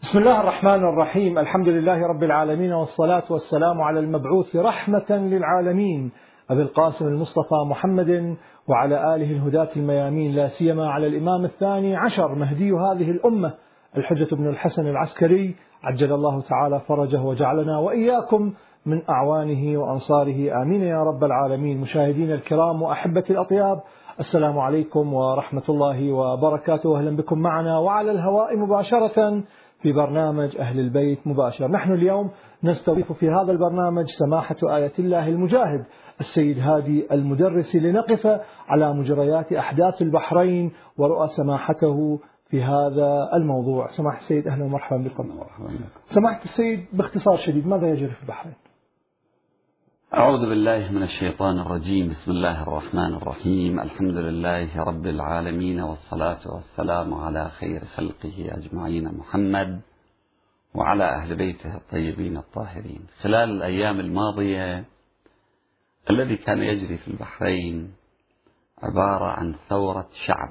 بسم الله الرحمن الرحيم. الحمد لله رب العالمين، والصلاة والسلام على المبعوث رحمة للعالمين أبي القاسم المصطفى محمد وعلى آله الهداة الميامين، لا سيما على الإمام الثاني عشر مهدي هذه الأمة الحجة بن الحسن العسكري عجل الله تعالى فرجه، وجعلنا وإياكم من أعوانه وأنصاره آمين يا رب العالمين. مشاهدين الكرام وأحبتي الأطياب، السلام عليكم ورحمة الله وبركاته. أهلا بكم معنا وعلى الهواء مباشرة في برنامج أهل البيت مباشر. نحن اليوم نستضيف في هذا البرنامج سماحة آية الله المجاهد السيد هادي المدرسي لنقف على مجريات أحداث البحرين ورؤى سماحته في هذا الموضوع. سماحة السيد أهلا ومرحبا بكم. سماحة السيد، باختصار شديد ماذا يجري في البحرين؟ أعوذ بالله من الشيطان الرجيم. بسم الله الرحمن الرحيم. الحمد لله رب العالمين، والصلاة والسلام على خير خلقه أجمعين محمد وعلى أهل بيته الطيبين الطاهرين. خلال الأيام الماضية الذي كان يجري في البحرين عبارة عن ثورة شعب،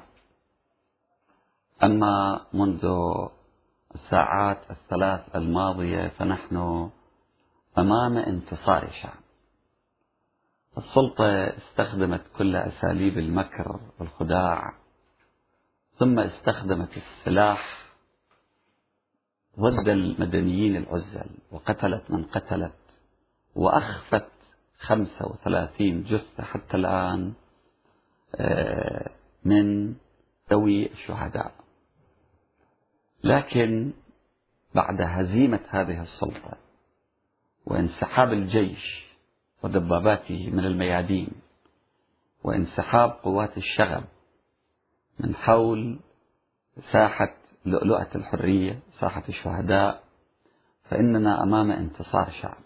أما منذ الساعات الثلاث الماضية فنحن أمام انتصار شعب. السلطة استخدمت كل أساليب المكر والخداع، ثم استخدمت السلاح ضد المدنيين العزل، وقتلت من قتلت، وأخفت 35 جثة حتى الآن من ذوي الشهداء. لكن بعد هزيمة هذه السلطة وانسحاب الجيش ودباباته من الميادين، وانسحاب قوات الشغب من حول ساحة لؤلؤة الحرية ساحة الشهداء، فإننا أمام انتصار شعب.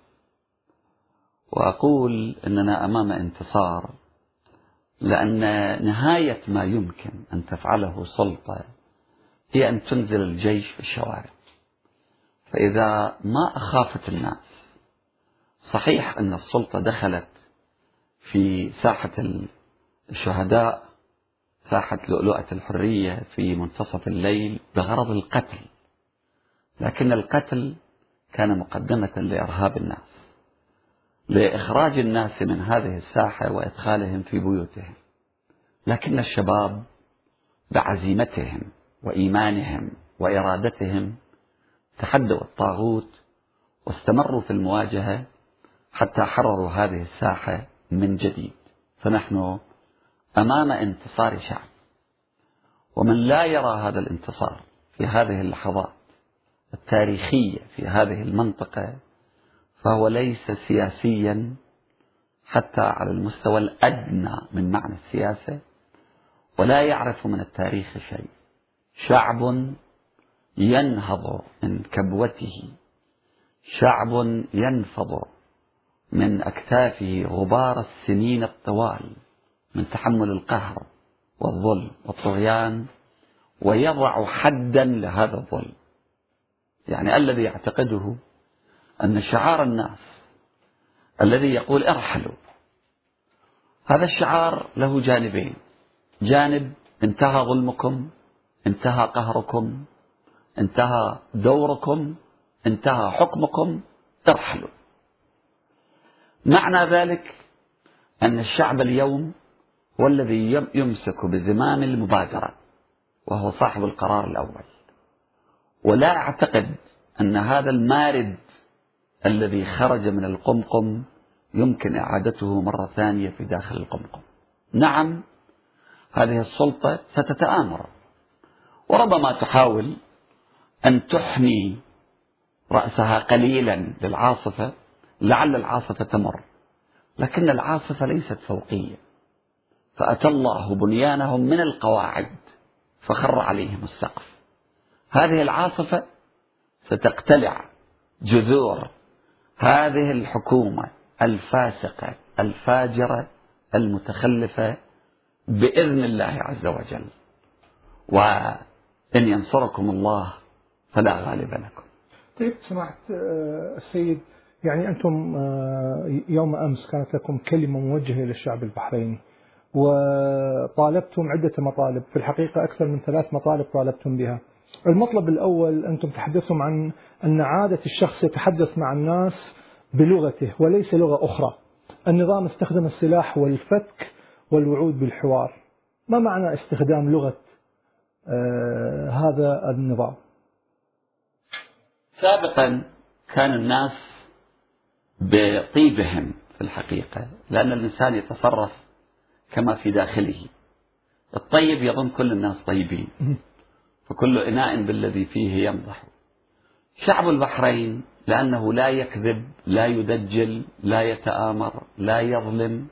وأقول أننا أمام انتصار لأن نهاية ما يمكن أن تفعله سلطة هي أن تنزل الجيش في الشوارع. فإذا ما أخافت الناس، صحيح أن السلطة دخلت في ساحة الشهداء ساحة لؤلؤة الحرية في منتصف الليل بغرض القتل، لكن القتل كان مقدمة لإرهاب الناس، لإخراج الناس من هذه الساحة وإدخالهم في بيوتهم. لكن الشباب بعزيمتهم وإيمانهم وإرادتهم تحدوا الطاغوت واستمروا في المواجهة حتى حرروا هذه الساحة من جديد. فنحن أمام انتصار شعب، ومن لا يرى هذا الانتصار في هذه اللحظات التاريخية في هذه المنطقة فهو ليس سياسيا حتى على المستوى الأدنى من معنى السياسة، ولا يعرف من التاريخ شيء. شعب ينهض من كبوته، شعب ينفض من أكتافه غبار السنين الطوال من تحمل القهر والظلم والطغيان، ويضع حدا لهذا الظلم. يعني الذي يعتقده أن شعار الناس الذي يقول ارحلوا، هذا الشعار له جانبين: جانب انتهى ظلمكم، انتهى قهركم، انتهى دوركم، انتهى حكمكم، ارحلوا. معنى ذلك أن الشعب اليوم هو الذي يمسك بزمام المبادرة، وهو صاحب القرار الأول. ولا أعتقد أن هذا المارد الذي خرج من القمقم يمكن إعادته مرة ثانية في داخل القمقم. نعم، هذه السلطة ستتآمر، وربما تحاول أن تحمي رأسها قليلا للعاصفة لعل العاصفة تمر، لكن العاصفة ليست فوقية. فأتى الله بنيانهم من القواعد فخر عليهم السقف. هذه العاصفة ستقتلع جذور هذه الحكومة الفاسقة الفاجرة المتخلفة بإذن الله عز وجل. وإن ينصركم الله فلا غالب لكم. طيب سمعت السيد، يعني أنتم يوم أمس كانت لكم كلمة موجهة للشعب البحريني، وطالبتم عدة مطالب، في الحقيقة أكثر من 3 مطالب طالبتم بها. المطلب الأول أنتم تحدثتم عن أن عادة الشخص يتحدث مع الناس بلغته وليس لغة أخرى. النظام استخدم السلاح والفتك والوعود بالحوار. ما معنى استخدام لغة هذا النظام؟ سابقا كان الناس بطيبهم في الحقيقة، لأن الإنسان يتصرف كما في داخله. الطيب يظن كل الناس طيبين، فكل إناء بالذي فيه يمضح. شعب البحرين لأنه لا يكذب، لا يدجل، لا يتآمر، لا يظلم،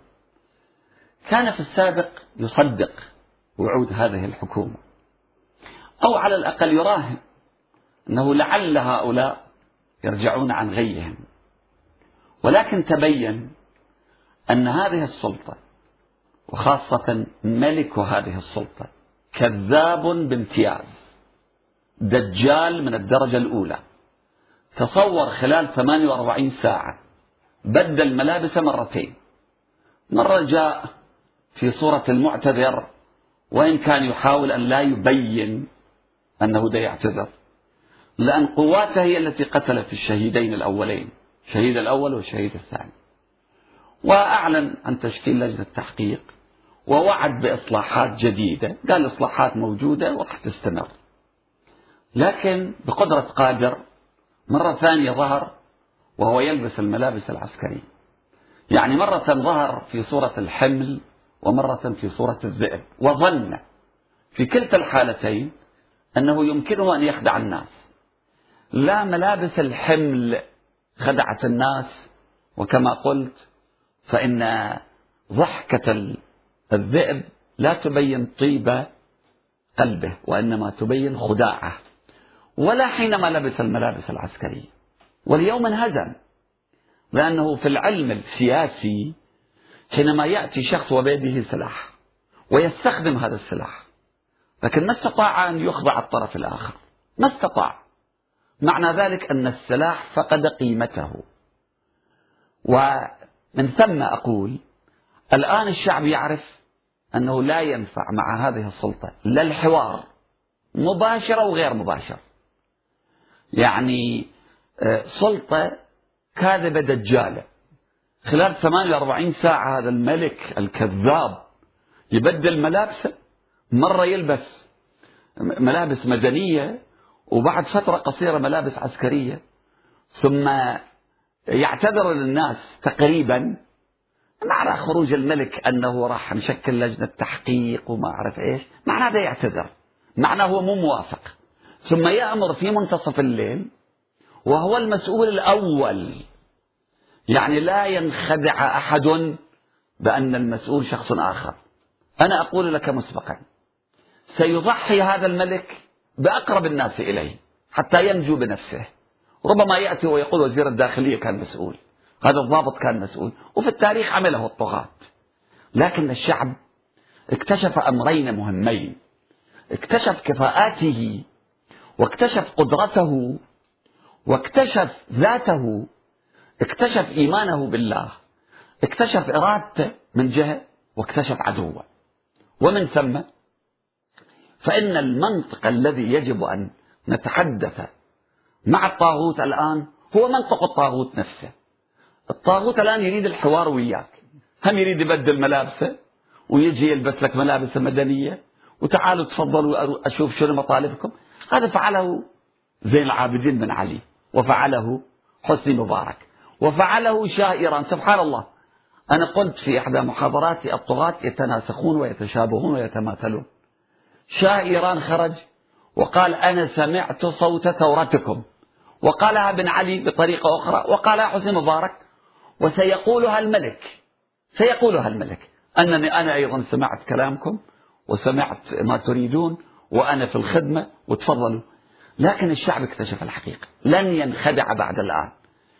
كان في السابق يصدق وعود هذه الحكومة، أو على الأقل يراهن أنه لعل هؤلاء يرجعون عن غيهم. ولكن تبين أن هذه السلطة، وخاصة ملك هذه السلطة، كذاب بامتياز، دجال من الدرجة الأولى. تصور خلال 48 ساعة بدل ملابس مرتين. مرة جاء في صورة المعتذر، وإن كان يحاول أن لا يبين أنه دا يعتذر، لأن قواته هي التي قتلت الشهيدين الأولين، الشهيد الأول والشهيد الثاني. وأعلن عن تشكيل لجنة تحقيق، ووعد بإصلاحات جديدة، قال إصلاحات موجودة وراح تستمر. لكن بقدرة قادر مرة ثانية ظهر وهو يلبس الملابس العسكرية. يعني مرة ظهر في صورة الحمل ومرة في صورة الذئب، وظن في كلتا الحالتين أنه يمكنه أن يخدع الناس. لا ملابس الحمل خدعت الناس، وكما قلت فإن ضحكة الذئب لا تبين طيب قلبه، وإنما تبين خداعه. ولا حينما لبس الملابس العسكرية. واليوم انهزم، لأنه في العلم السياسي حينما يأتي شخص وبيده سلاح ويستخدم هذا السلاح، لكن ما استطاع أن يخضع الطرف الآخر، ما استطاع، معنى ذلك أن السلاح فقد قيمته. ومن ثم أقول الآن الشعب يعرف أنه لا ينفع مع هذه السلطة لا الحوار مباشر أو غير مباشر. يعني سلطة كاذبة دجالة. خلال 48 ساعة هذا الملك الكذاب يبدل ملابسه، مرة يلبس ملابس مدنية وبعد فترة قصيرة ملابس عسكرية، ثم يعتذر للناس تقريبا معنى خروج الملك أنه راح نشكل لجنة تحقيق وما أعرف إيش، معنى هذا يعتذر، معنى هو مو موافق، ثم يأمر في منتصف الليل وهو المسؤول الأول. يعني لا ينخدع أحد بأن المسؤول شخص آخر. أنا أقول لك مسبقا سيضحي هذا الملك بأقرب الناس إليه حتى ينجو بنفسه. ربما يأتي ويقول وزير الداخلية كان مسؤول، هذا الضابط كان مسؤول، وفي التاريخ عمله الطغاة. لكن الشعب اكتشف أمرين مهمين: اكتشف كفاءاته، واكتشف قدرته، واكتشف ذاته، اكتشف إيمانه بالله، اكتشف إرادته من جهة، واكتشف عدوه. ومن ثم فإن المنطق الذي يجب أن نتحدث مع الطاغوت الآن هو منطق الطاغوت نفسه. الطاغوت الآن يريد الحوار وياك، هم يريد يبدل ملابسه ويجي يلبس لك ملابس مدنية وتعالوا تفضلوا أشوف شنو مطالبكم. هذا فعله زين العابدين بن علي، وفعله حسني مبارك، وفعله شاه إيران. سبحان الله، أنا قلت في إحدى محاضراتي الطغاة يتناسخون ويتشابهون ويتماثلون. شاه إيران خرج وقال أنا سمعت صوت ثورتكم، وقالها بن علي بطريقة أخرى، وقالها حسني مبارك، وسيقولها الملك، سيقولها الملك أنني أنا أيضا سمعت كلامكم وسمعت ما تريدون وأنا في الخدمة وتفضلوا. لكن الشعب اكتشف الحقيقة، لن ينخدع بعد الآن.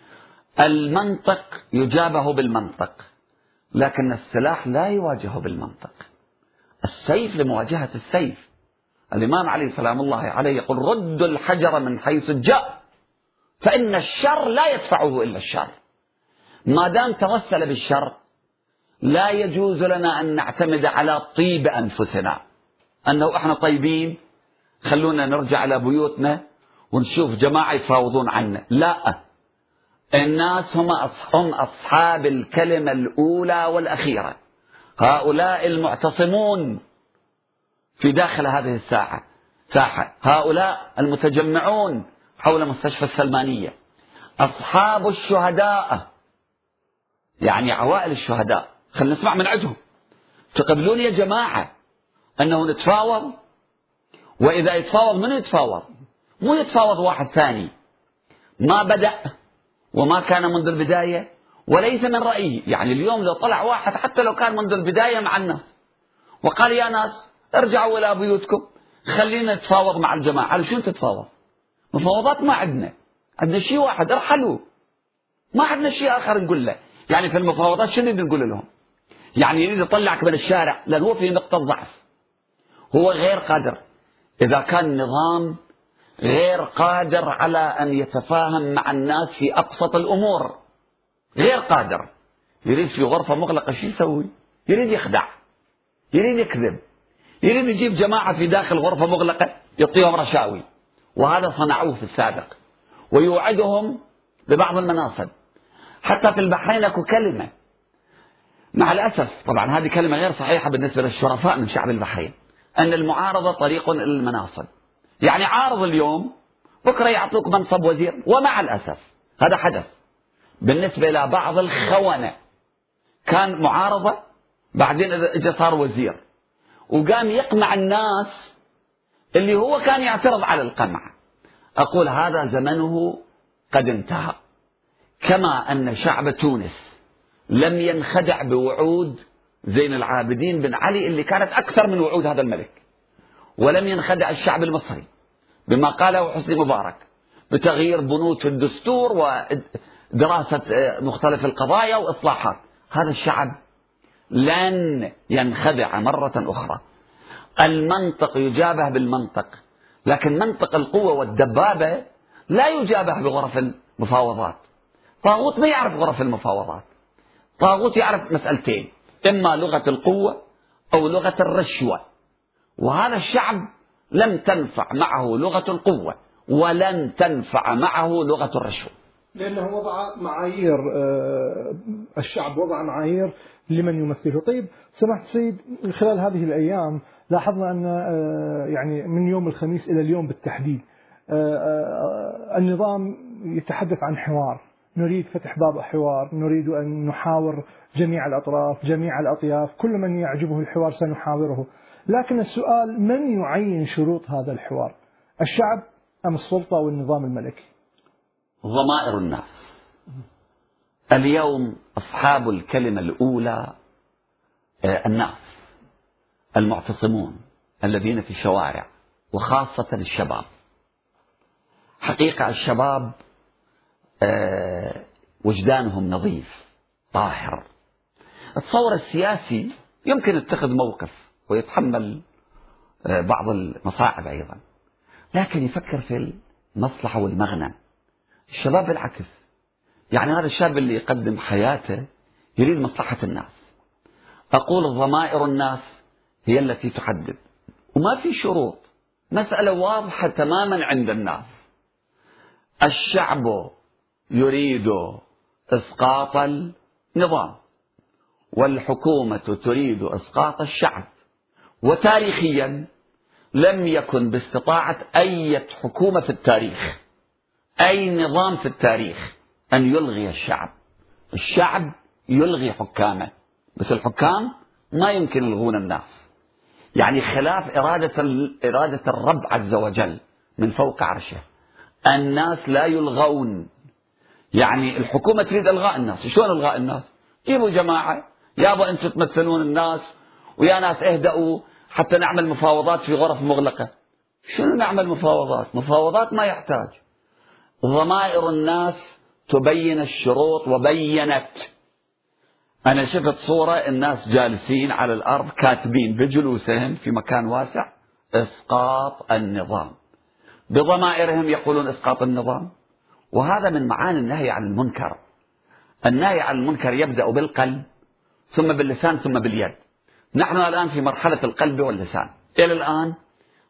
المنطق يجابه بالمنطق، لكن السلاح لا يواجهه بالمنطق. السيف لمواجهة السيف. الإمام علي سلام الله عليه يقول ردوا الحجر من حيث جاء، فإن الشر لا يدفعه إلا الشر. ما دام توسل بالشر لا يجوز لنا أن نعتمد على طيب أنفسنا، أنه إحنا طيبين خلونا نرجع إلى بيوتنا ونشوف جماعة يتفاوضون عنا. لا، الناس هم أصحاب الكلمة الأولى والأخيرة. هؤلاء المعتصمون في داخل هذه ساحة، هؤلاء المتجمعون حول مستشفى السلمانية، أصحاب الشهداء، يعني عوائل الشهداء. خلينا نسمع من عندهم. تقبلون يا جماعة أنه نتفاوض؟ وإذا يتفاوض من يتفاوض؟ مو يتفاوض واحد ثاني ما بدأ وما كان منذ البداية وليس من رأيه. يعني اليوم لو طلع واحد حتى لو كان منذ البداية مع الناس وقال يا ناس ارجعوا إلى بيوتكم خلينا نتفاوض مع الجماعة، على شو تتفاوض؟ مفاوضات ما عندنا شيء واحد، ارحلوا، ما عندنا شيء آخر نقول له. يعني في المفاوضات شنو نقول لهم؟ يعني يريد يطلعك من الشارع، لأن هو في نقطة ضعف، هو غير قادر. إذا كان النظام غير قادر على أن يتفاهم مع الناس في أبسط الأمور، غير قادر، يريد في غرفة مغلقة شو يسوي؟ يريد يخدع، يريد يكذب، يريد يجيب جماعة في داخل غرفة مغلقة يعطيهم رشاوي، وهذا صنعوه في السابق، ويوعدهم ببعض المناصب. حتى في البحرين اكو كلمة، مع الأسف طبعا هذه كلمة غير صحيحة بالنسبة للشرفاء من شعب البحرين، أن المعارضة طريق إلى المناصب. يعني عارض اليوم بكرة يعطوك منصب وزير، ومع الأسف هذا حدث بالنسبة إلى بعض الخونة، كان معارضة بعدين إجا صار وزير وقام يقمع الناس اللي هو كان يعترض على القمع. أقول هذا زمنه قد انتهى. كما أن شعب تونس لم ينخدع بوعود زين العابدين بن علي اللي كانت أكثر من وعود هذا الملك، ولم ينخدع الشعب المصري بما قاله حسني مبارك بتغيير بنود في الدستور ودراسة مختلف القضايا وإصلاحات. هذا الشعب لن ينخدع مرة أخرى. المنطق يجابه بالمنطق، لكن منطق القوة والدبابة لا يجابه بغرف المفاوضات. طاغوت ما يعرف غرف المفاوضات، طاغوت يعرف مسألتين، إما لغة القوة أو لغة الرشوة، وهذا الشعب لم تنفع معه لغة القوة ولن تنفع معه لغة الرشوة، لأنه وضع معايير، الشعب وضع معايير لمن يمثله. طيب سمحت سيد، خلال هذه الأيام لاحظنا أن يعني من يوم الخميس إلى اليوم بالتحديد النظام يتحدث عن حوار، نريد فتح باب حوار، نريد أن نحاور جميع الأطراف جميع الأطياف، كل من يعجبه الحوار سنحاوره. لكن السؤال من يعين شروط هذا الحوار، الشعب أم السلطة والنظام الملكي؟ ضمائر الناس. اليوم أصحاب الكلمة الأولى الناس المعتصمون الذين في الشوارع، وخاصة الشباب. حقيقة الشباب وجدانهم نظيف طاهر. التصور السياسي يمكن يتخذ موقف ويتحمل بعض المصاعب أيضا، لكن يفكر في المصلحة والمغنى. الشباب بالعكس، يعني هذا الشاب اللي يقدم حياته يريد مصلحة الناس. أقول ضمائر الناس هي التي تحدد، وما في شروط، مسألة واضحة تماما عند الناس. الشعب يريد إسقاط النظام والحكومة تريد إسقاط الشعب، وتاريخيا لم يكن باستطاعة أي حكومة في التاريخ، أي نظام في التاريخ أن يلغي الشعب. الشعب يلغي حكامه، بس الحكام ما يمكن يلغون الناس. يعني خلاف إرادة الرب عز وجل من فوق عرشه، الناس لا يلغون. يعني الحكومة تريد إلغاء الناس، شلون إلغاء الناس؟ جيبوا جماعة يابا أنتم تمثلون الناس ويا ناس اهدأوا حتى نعمل مفاوضات في غرف مغلقة. شنو نعمل مفاوضات؟ مفاوضات ما يحتاج. ضمائر الناس تبين الشروط، وبينت. أنا شفت صورة الناس جالسين على الأرض كاتبين بجلوسهم في مكان واسع إسقاط النظام، بضمائرهم يقولون إسقاط النظام. وهذا من معاني النهي عن المنكر. النهي عن المنكر يبدأ بالقلب ثم باللسان ثم باليد. نحن الآن في مرحلة القلب واللسان. إلى الآن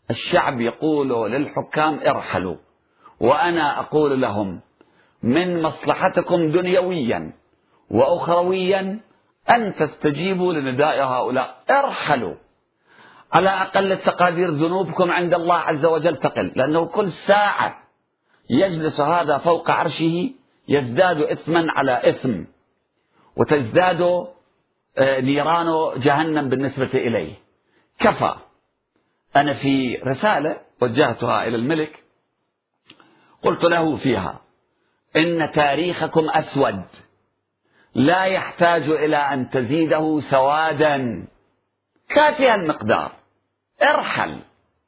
الشعب يقول للحكام ارحلوا، وأنا أقول لهم من مصلحتكم دنيويا وأخرويا أن تستجيبوا لنداء هؤلاء، ارحلوا. على أقل التقادير ذنوبكم عند الله عز وجل تقل، لأنه كل ساعة يجلس هذا فوق عرشه يزداد إثما على إثم، وتزداد نيران جهنم بالنسبة إليه. كفى. أنا في رسالة وجهتها إلى الملك قلت له فيها إن تاريخكم أسود لا يحتاج إلى أن تزيده سوادا، كافي المقدار، ارحل.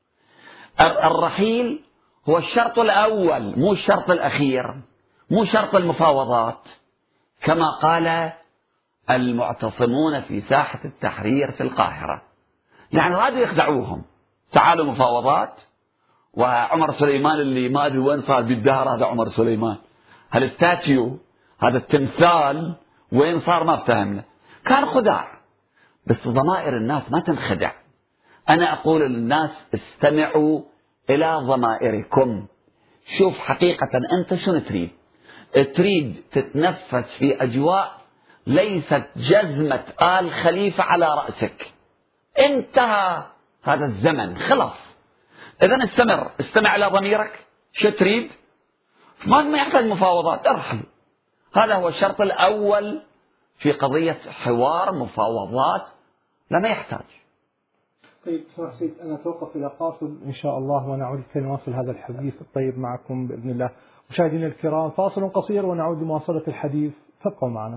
الرحيل هو الشرط الأول مو الشرط الأخير، مو شرط المفاوضات، كما قال المعتصمون في ساحة التحرير في القاهرة. يعني رادوا يخدعوهم، تعالوا مفاوضات. وعمر سليمان اللي ما أدري وين صار بالدهر، هذا عمر سليمان، هذا الستاتيو، هذا التمثال وين صار ما فهمنا، كان خداع. بس ضمائر الناس ما تنخدع. أنا أقول للناس استمعوا إلى ضمائركم، شوف حقيقة أنت شنو تريد. تريد تتنفس في أجواء ليست جزمة آل خليفة على رأسك، انتهى هذا الزمن خلاص. إذن استمع إلى ضميرك، شو تريد؟ ما يحتاج مفاوضات، ارحل. هذا هو الشرط الأول في قضية حوار مفاوضات، لا ما يحتاج. طيب سيد، أنا أتوقف إلى فاصل إن شاء الله ونعود كي نواصل هذا الحديث الطيب معكم بإذن الله. مشاهدينا الكرام، فاصل قصير ونعود لمواصلة الحديث، فابقوا معنا.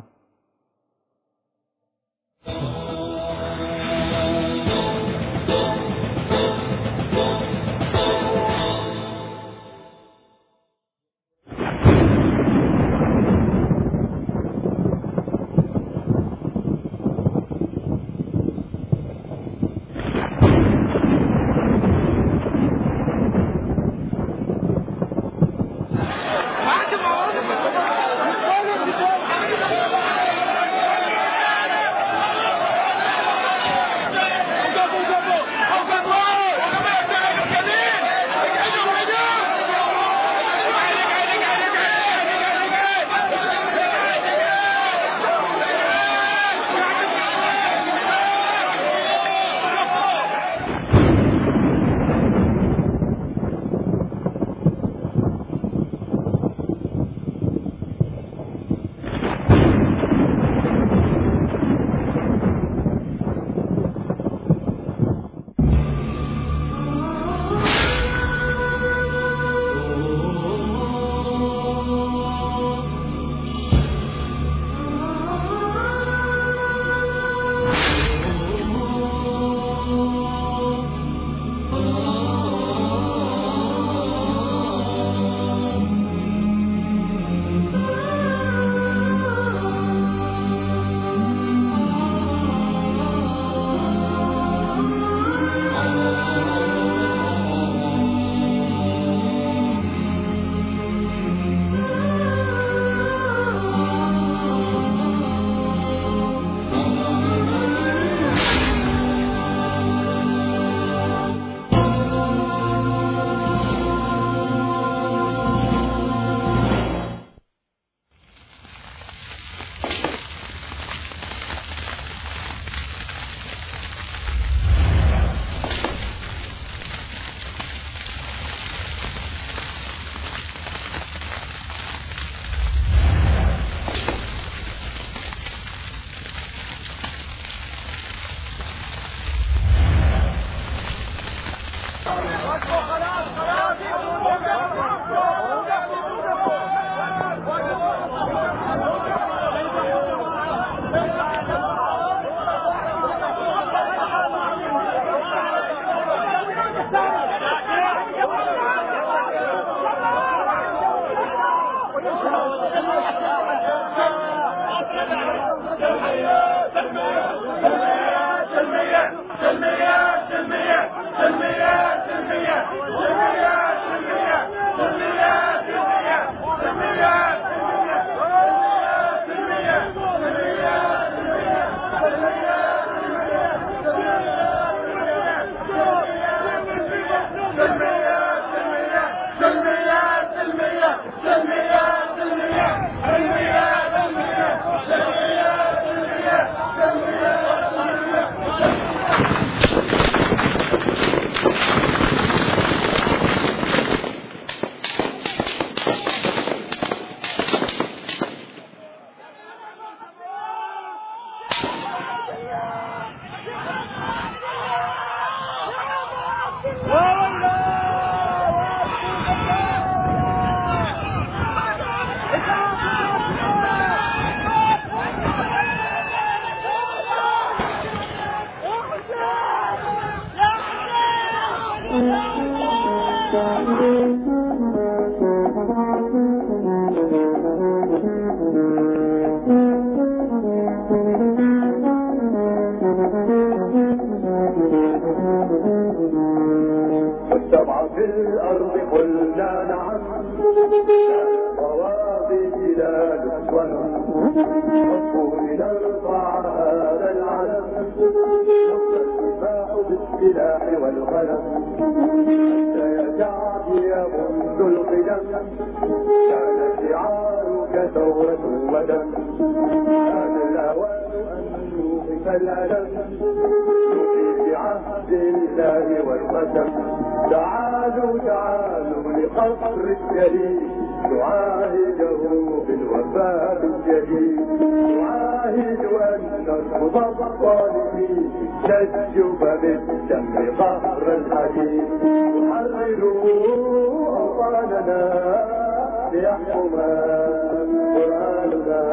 هذا العلم والسفاح بالسلاح والقلم حتى يتعدي منذ القدم كان شعارك ثورة ودم كان الأوان أن نوقف الألم نوقي بعهد الله والقسم تعالوا لقصر الجليل نعاهده بالوفاء الجديد نعاهد أن نرفض الظالمين نسجب بالدم قهر الحديد نحرروا أوطاننا ليحكم قرآننا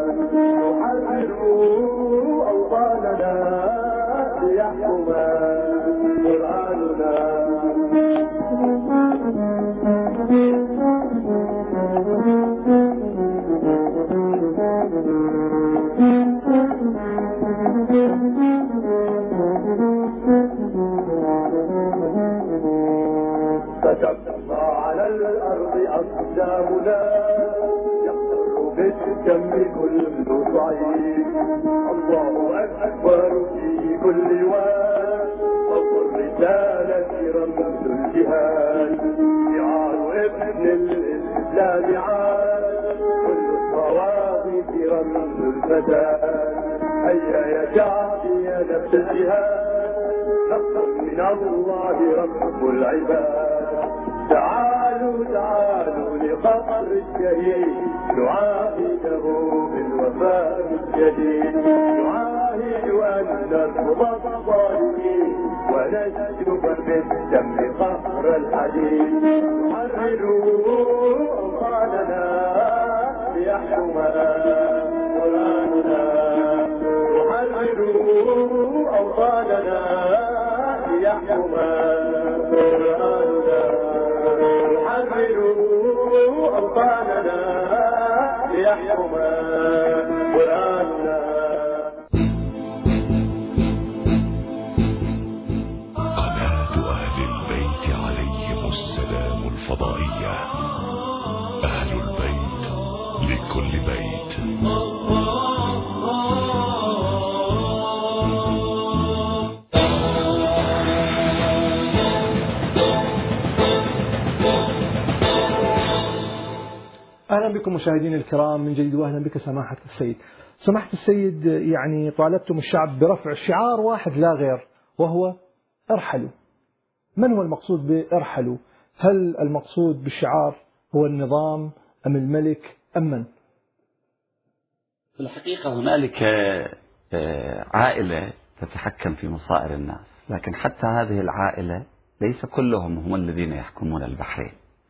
نحرروا أوطاننا ليحكم قرآننا فتبقى على الأرض أقدامنا يحتر بالدم كل ضعيف الله أكبر في كل واد فوق الرسالة رمز الجهاد شعار ابن الإسلام عاد كل الطواغيت رمز الفساد هيا يا شعبي يا نفس الجهاد نصر من الله رب العباد تعالوا لقصر الشهيد نعاهده بالوفاء الجديد نعاهد أن نرفض الظالمين ونسجب بالدم قهر الحديد نحرروا أوطاننا ليحكم قرآننا نحرروا أوطاننا ليحكم قرآننا نحرروا أوطاننا ليحكم قرآننا. قناة أهل البيت عليهم السلام الفضائية، أهل البيت لكل بيت. أهلا بكم مشاهدينا الكرام من جديد، وأهلا بك سماحة السيد. سماحة السيد، يعني طالبتم الشعب برفع شعار واحد لا غير، وهو ارحلوا. من هو المقصود بارحلوا؟ هل المقصود بالشعار هو النظام أم الملك أم من؟ في الحقيقة هنالك عائلة تتحكم في مصائر الناس، لكن حتى هذه العائلة ليس كلهم هم الذين يحكمون البحرين.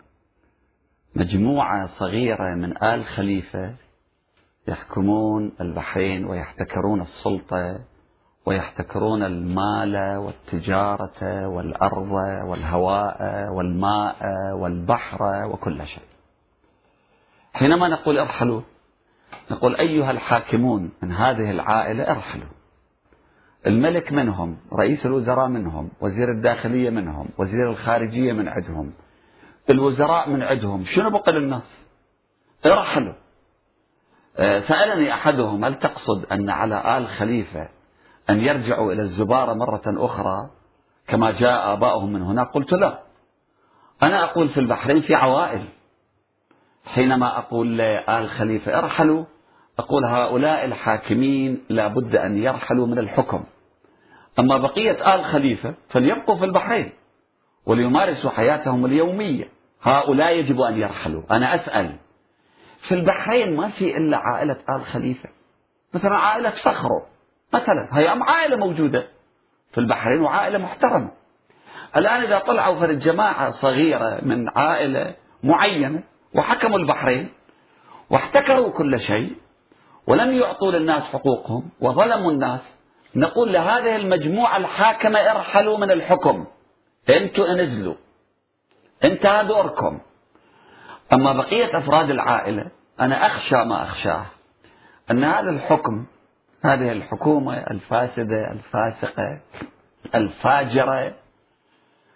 مجموعة صغيرة من آل خليفة يحكمون البحرين ويحتكرون السلطة ويحتكرون المال والتجارة والأرض والهواء والماء والبحر وكل شيء. حينما نقول ارحلوا، نقول أيها الحاكمون من هذه العائلة ارحلوا. الملك منهم، رئيس الوزراء منهم، وزير الداخلية منهم، وزير الخارجية من عندهم، الوزراء من عندهم، شنو بقى للناس؟ ارحلوا. سألني أحدهم هل تقصد أن على آل خليفة أن يرجعوا إلى الزبارة مرة أخرى كما جاء آبائهم من هنا؟ قلت لا، أنا أقول في البحرين في عوائل. حينما أقول لآل خليفة ارحلوا، أقول هؤلاء الحاكمين لا بد أن يرحلوا من الحكم، أما بقية آل خليفة فليبقوا في البحرين وليمارسوا حياتهم اليومية. هؤلاء يجب أن يرحلوا. أنا أسأل، في البحرين ما في إلا عائلة آل خليفة، مثلا عائلة فخرو مثلا، هي عائلة موجودة في البحرين وعائلة محترمة. الآن إذا طلعوا فرد جماعة صغيرة من عائلة معينة وحكموا البحرين واحتكروا كل شيء ولم يعطوا للناس حقوقهم وظلموا الناس، نقول لهذه المجموعة الحاكمة ارحلوا من الحكم، انتوا انزلوا، انتهى دوركم. أما بقية أفراد العائلة أنا أخشى ما أخشاه، أن هذا الحكم، هذه الحكومة الفاسدة الفاسقة الفاجرة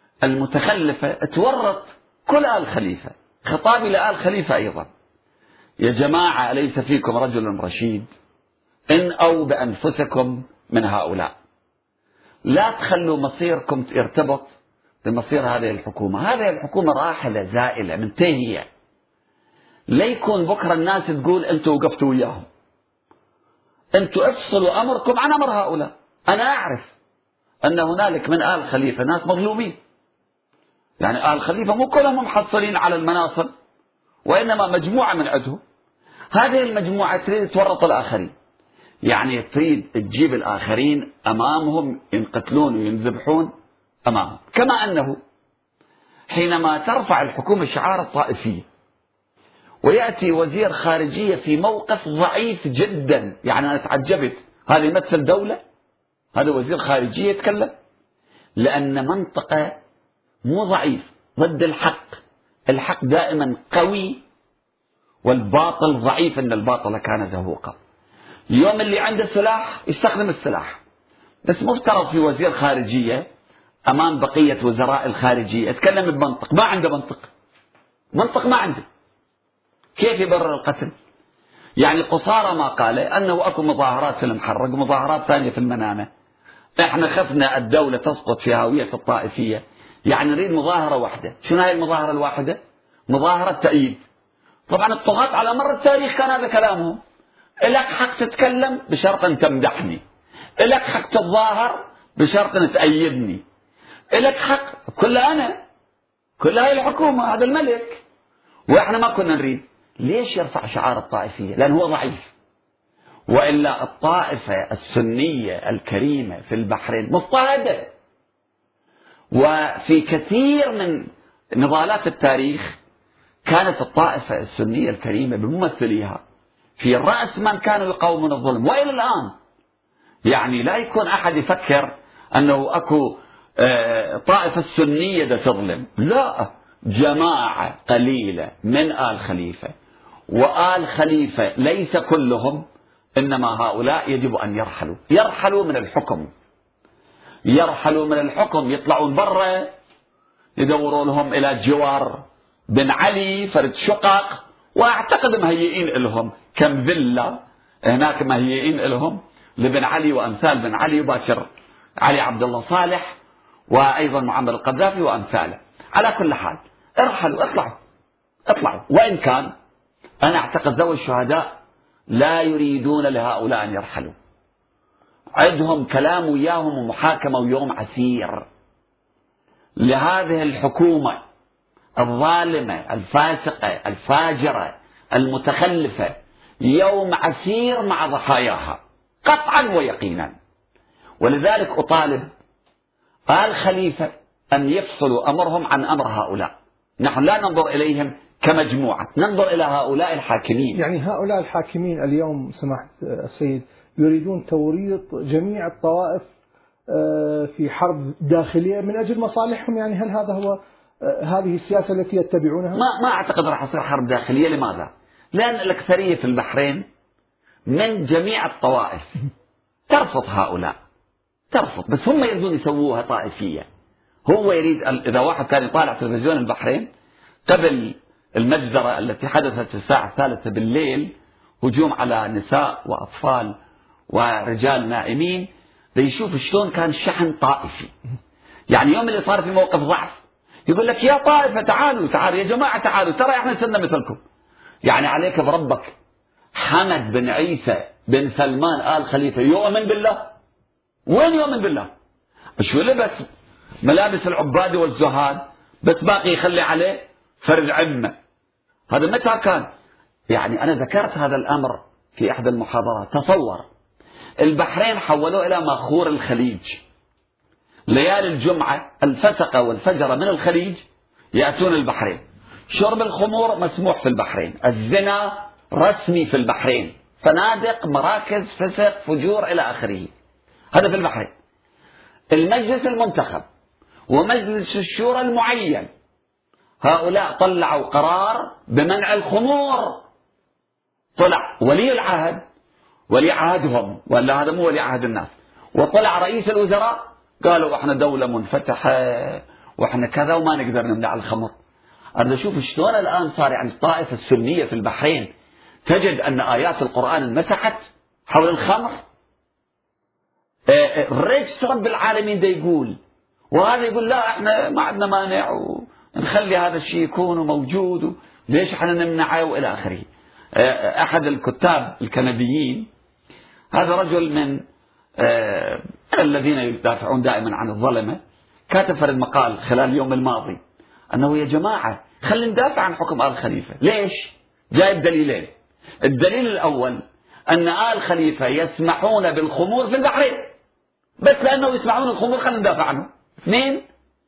المتخلفة تورط كل آل خليفة. خطابي لآل خليفة أيضا، يا جماعة أليس فيكم رجل رشيد؟ إن أو بأنفسكم من هؤلاء، لا تخلوا مصيركم يرتبط بمصير هذه الحكومة. هذه الحكومة راحلة زائلة منتهية، لا يكون بكرة الناس تقول أنتوا وقفتوا وياهم، أنتوا افصلوا أمركم عن أمر هؤلاء. أنا أعرف أن هنالك من آل خليفة ناس مظلومين، يعني آل خليفة مو كلهم محصلين على المناصب، وإنما مجموعة من عندهم. هذه المجموعة تريد تورط الآخرين، يعني تريد تجيب الآخرين أمامهم ينقتلون وينذبحون أمامهم. كما أنه حينما ترفع الحكومة شعار الطائفية ويأتي وزير خارجية في موقف ضعيف جدا، يعني أنا تعجبت، هذا يمثل دولة؟ هذا وزير خارجية يتكلم؟ لأن منطقة مو ضعيف ضد الحق، الحق دائما قوي والباطل ضعيف، إن الباطل كان زهوقا. اليوم اللي عنده سلاح يستخدم السلاح، بس مفترض في وزير خارجية أمام بقية وزراء الخارجية يتكلم بمنطق. ما عنده منطق ما عنده، كيف يبرر القتل؟ يعني قصارى ما قال أنه أكو مظاهرات في المحرق ومظاهرات ثانية في المنامة، إحنا خفنا الدولة تسقط في هاوية الطائفية، يعني نريد مظاهرة واحدة. شنو هاي المظاهرة الواحدة؟ مظاهرة تأييد. طبعا الطغاة على مر التاريخ كان هذا كلامهم، إلك حق تتكلم بشرط أن تمدحني، إلك حق تتظاهر بشرط أن تأيدني، إلك حق. كل هاي الحكومة، هذا الملك، وإحنا ما كنا نريد. ليش يرفع شعار الطائفية؟ لأنه هو ضعيف. وإلا الطائفة السنية الكريمة في البحرين مضطهدة، وفي كثير من نضالات التاريخ كانت الطائفة السنية الكريمة بممثليها في رأس من كانوا يقاومون الظلم. وإلى الآن يعني لا يكون أحد يفكر أنه أكو طائفة السنية دا تظلم، لا، جماعة قليلة من آل خليفة، وآل خليفة ليس كلهم، إنما هؤلاء يجب أن يرحلوا من الحكم، يطلعون برا، يدوروا لهم إلى جوار بن علي فرد شقق، وأعتقد مهيئين لهم كم فيلا هناك، مهيئين لهم لبن علي وأمثال بن علي، وباكر علي عبد الله صالح، وأيضا معمر القذافي وأمثاله. على كل حال ارحلوا، اطلعوا. وإن كان أنا أعتقد ذوي الشهداء لا يريدون لهؤلاء أن يرحلوا، عندهم كلام وياهم ومحاكمة ويوم عسير لهذه الحكومة الظالمة الفاسقة الفاجرة المتخلفة، يوم عسير مع ضحاياها قطعا ويقينا. ولذلك أطالب آل خليفة أن يفصلوا أمرهم عن أمر هؤلاء. نحن لا ننظر إليهم كمجموعة، ننظر إلى هؤلاء الحاكمين. يعني هؤلاء الحاكمين اليوم سماحة السيد يريدون توريط جميع الطوائف في حرب داخلية من أجل مصالحهم، يعني هل هذا هو هذه السياسة التي يتبعونها؟ ما أعتقد راح يصير حرب داخلية. لماذا؟ لأن الأكثرية في البحرين من جميع الطوائف ترفض هؤلاء، ترفض، بس هم يريدون يسووها طائفية. هو يريد، إذا واحد كان يطالع تلفزيون البحرين قبل المجزرة التي حدثت في الساعة 3 بالليل، هجوم على نساء وأطفال ورجال نائمين، ليشوف شلون كان شحن طائفي. يعني يوم اللي صار في موقف ضعف يقول لك يا طائفة تعالوا يا جماعة تعالوا، ترى احنا صرنا مثلكم. يعني عليك بربك، حمد بن عيسى بن سلمان آل خليفة يؤمن بالله؟ وين يؤمن بالله؟ شو لبس ملابس العباد والزهاد، بس باقي يخلي عليه فرد عمة. هذا متى كان؟ يعني أنا ذكرت هذا الأمر في إحدى المحاضرات. تصور البحرين حولوه إلى ماخور الخليج. ليالي الجمعة الفسقة والفجرة من الخليج يأتون البحرين. شرب الخمور مسموح في البحرين، الزنا رسمي في البحرين، فنادق، مراكز فسق فجور إلى آخره. هذا في البحرين. المجلس المنتخب ومجلس الشورى المعين هؤلاء طلعوا قرار بمنع الخمور. طلع ولي العهد، ولي عهدهم، ولا هذا مو ولي عهد الناس، وطلع رئيس الوزراء قالوا احنا دولة منفتحة واحنا كذا وما نقدر نمنع الخمر. أنا أشوف شلون الآن صار يعني الطائفة السنية في البحرين تجد أن آيات القرآن انمسحت حول الخمر. رجس رب العالمين ده يقول، وهذا يقول لا احنا ما عندنا مانع ونخلي هذا الشيء يكون موجود، ليش احنا نمنعه والى اخره. احد الكتاب الكنديين، هذا رجل من الذين يدافعون دائما عن الظلمة، كاتب في المقال خلال اليوم الماضي انه يا جماعة خلينا ندافع عن حكم آل خليفة. ليش؟ جايب دليلين. الدليل الاول ان آل خليفة يسمحون بالخمور في البحرين، بس لانه يسمعون الخمور خلينا ندافع عنه. اثنين،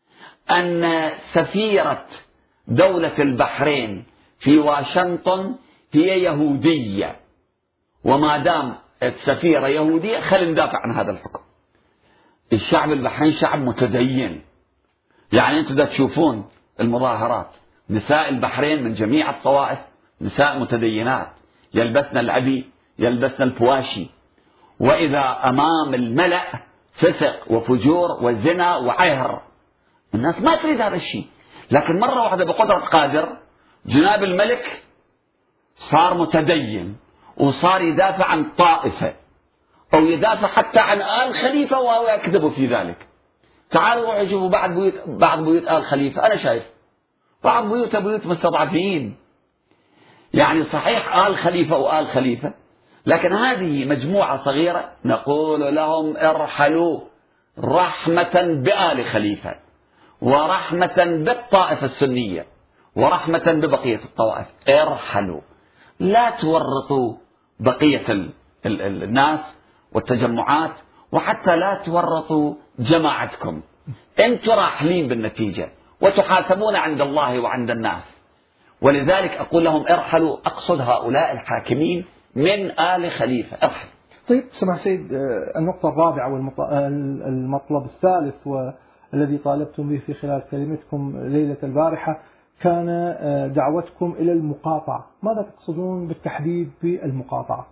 ان سفيرة دولة البحرين في واشنطن هي يهودية، وما دام السفيرة يهودية خلينا ندافع عن هذا الحكم. الشعب البحرين شعب متدين، يعني انتم دا تشوفون المظاهرات، نساء البحرين من جميع الطوائف نساء متدينات، يلبسن العبي يلبسن الفواشي، وإذا أمام الملأ فسق وفجور وزنا وعهر. الناس ما تريد هذا الشيء، لكن مرة واحدة بقدرة قادر جناب الملك صار متدين وصار يدافع عن طائفة أو يدافع حتى عن آل خليفة وهو يكذب في ذلك. تعالوا روحوا شوفوا بعض بيوت آل خليفة، أنا شايف بعض بيوت مستضعفين، يعني صحيح آل خليفة وآل خليفة، لكن هذه مجموعة صغيرة نقول لهم ارحلوا رحمة بآل خليفة ورحمة بالطائفة السنية ورحمة ببقية الطوائف. ارحلوا، لا تورطوا بقية الناس والتجمعات، وحتى لا تورطوا جماعتكم. انتم راحلين بالنتيجة وتحاسبون عند الله وعند الناس. ولذلك أقول لهم ارحلوا، أقصد هؤلاء الحاكمين من آل خليفة. ارحل. طيب سمع سيد، النقطة الرابعة والمطلب الثالث والذي طالبتم به في خلال كلمتكم ليلة البارحة كان دعوتكم إلى المقاطعة. ماذا تقصدون بالتحديد بالمقاطعة؟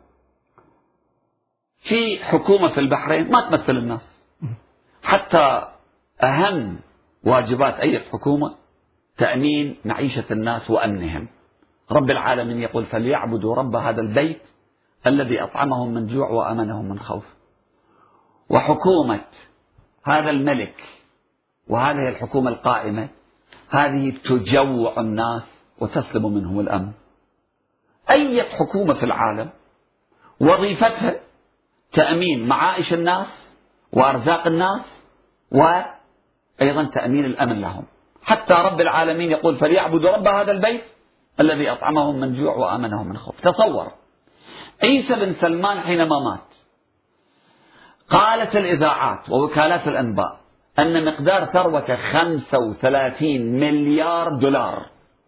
في حكومة في البحرين ما تمثل الناس، حتى أهم واجبات أي حكومة تأمين معيشة الناس وأمنهم. رب العالمين يقول فليعبدوا رب هذا البيت الذي أطعمهم من جوع وأمنهم من خوف. وحكومة هذا الملك وهذه الحكومة القائمة هذه تجوع الناس وتسلب منهم الأمن. أي حكومة في العالم وظيفتها تأمين معائش الناس وأرزاق الناس وأيضا تأمين الأمن لهم. حتى رب العالمين يقول فليعبدوا رب هذا البيت الذي أطعمهم من جوع وأمنهم من خوف. تصور عيسى بن سلمان حينما مات قالت الإذاعات ووكالات الأنباء أن مقدار ثروته 35 مليار دولار.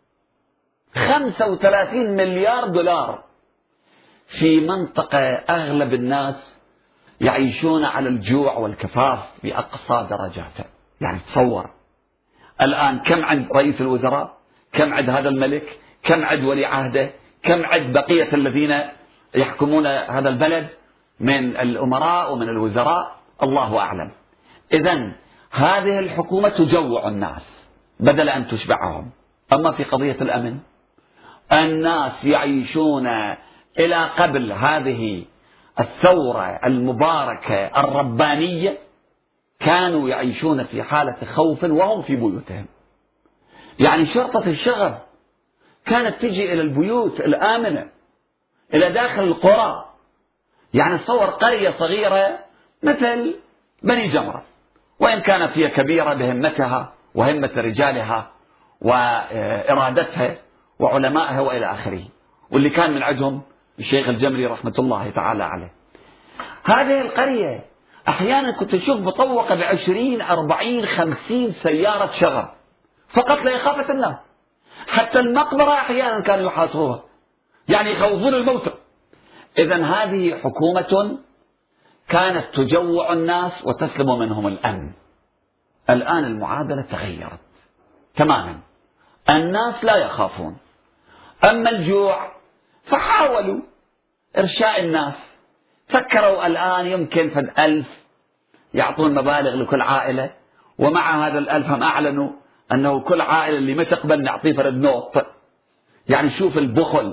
35 مليار دولار في منطقة أغلب الناس يعيشون على الجوع والكفاف بأقصى درجاته. يعني تصور الآن كم عند رئيس الوزراء، كم عند هذا الملك، كم عند ولي عهده، كم عند بقية الذين يحكمون هذا البلد من الأمراء ومن الوزراء، الله أعلم. إذن هذه الحكومة تجوع الناس بدل أن تشبعهم. أما في قضية الأمن، الناس يعيشون إلى قبل هذه الثورة المباركة الربانية كانوا يعيشون في حالة خوف وهم في بيوتهم. يعني شرطة الشغب كانت تجي إلى البيوت الآمنة إلى داخل القرى. يعني تصور قرية صغيرة مثل بني جمرة، وإن كانت هي كبيرة بهمتها وهمة رجالها وإرادتها وعلمائها وإلى آخره، واللي كان من عندهم الشيخ الجمري رحمة الله تعالى عليه. هذه القرية أحيانا كنت تشوف مطوقة ب20 40 50 سيارة شغب فقط لإخافة الناس. حتى المقبرة أحيانا كانوا يحاصروها، يعني يخوفون الموتى. إذن هذه حكومة كانت تجوع الناس وتسلب منهم الأمن. الآن المعادلة تغيرت تماما، الناس لا يخافون. أما الجوع فحاولوا إرشاء الناس، فكروا الآن يمكن فد 1000 يعطون مبالغ لكل عائلة، ومع هذا 1000 هم أعلنوا أنه كل عائلة اللي ما تقبل نعطيه فرد نوط. يعني شوف البخل،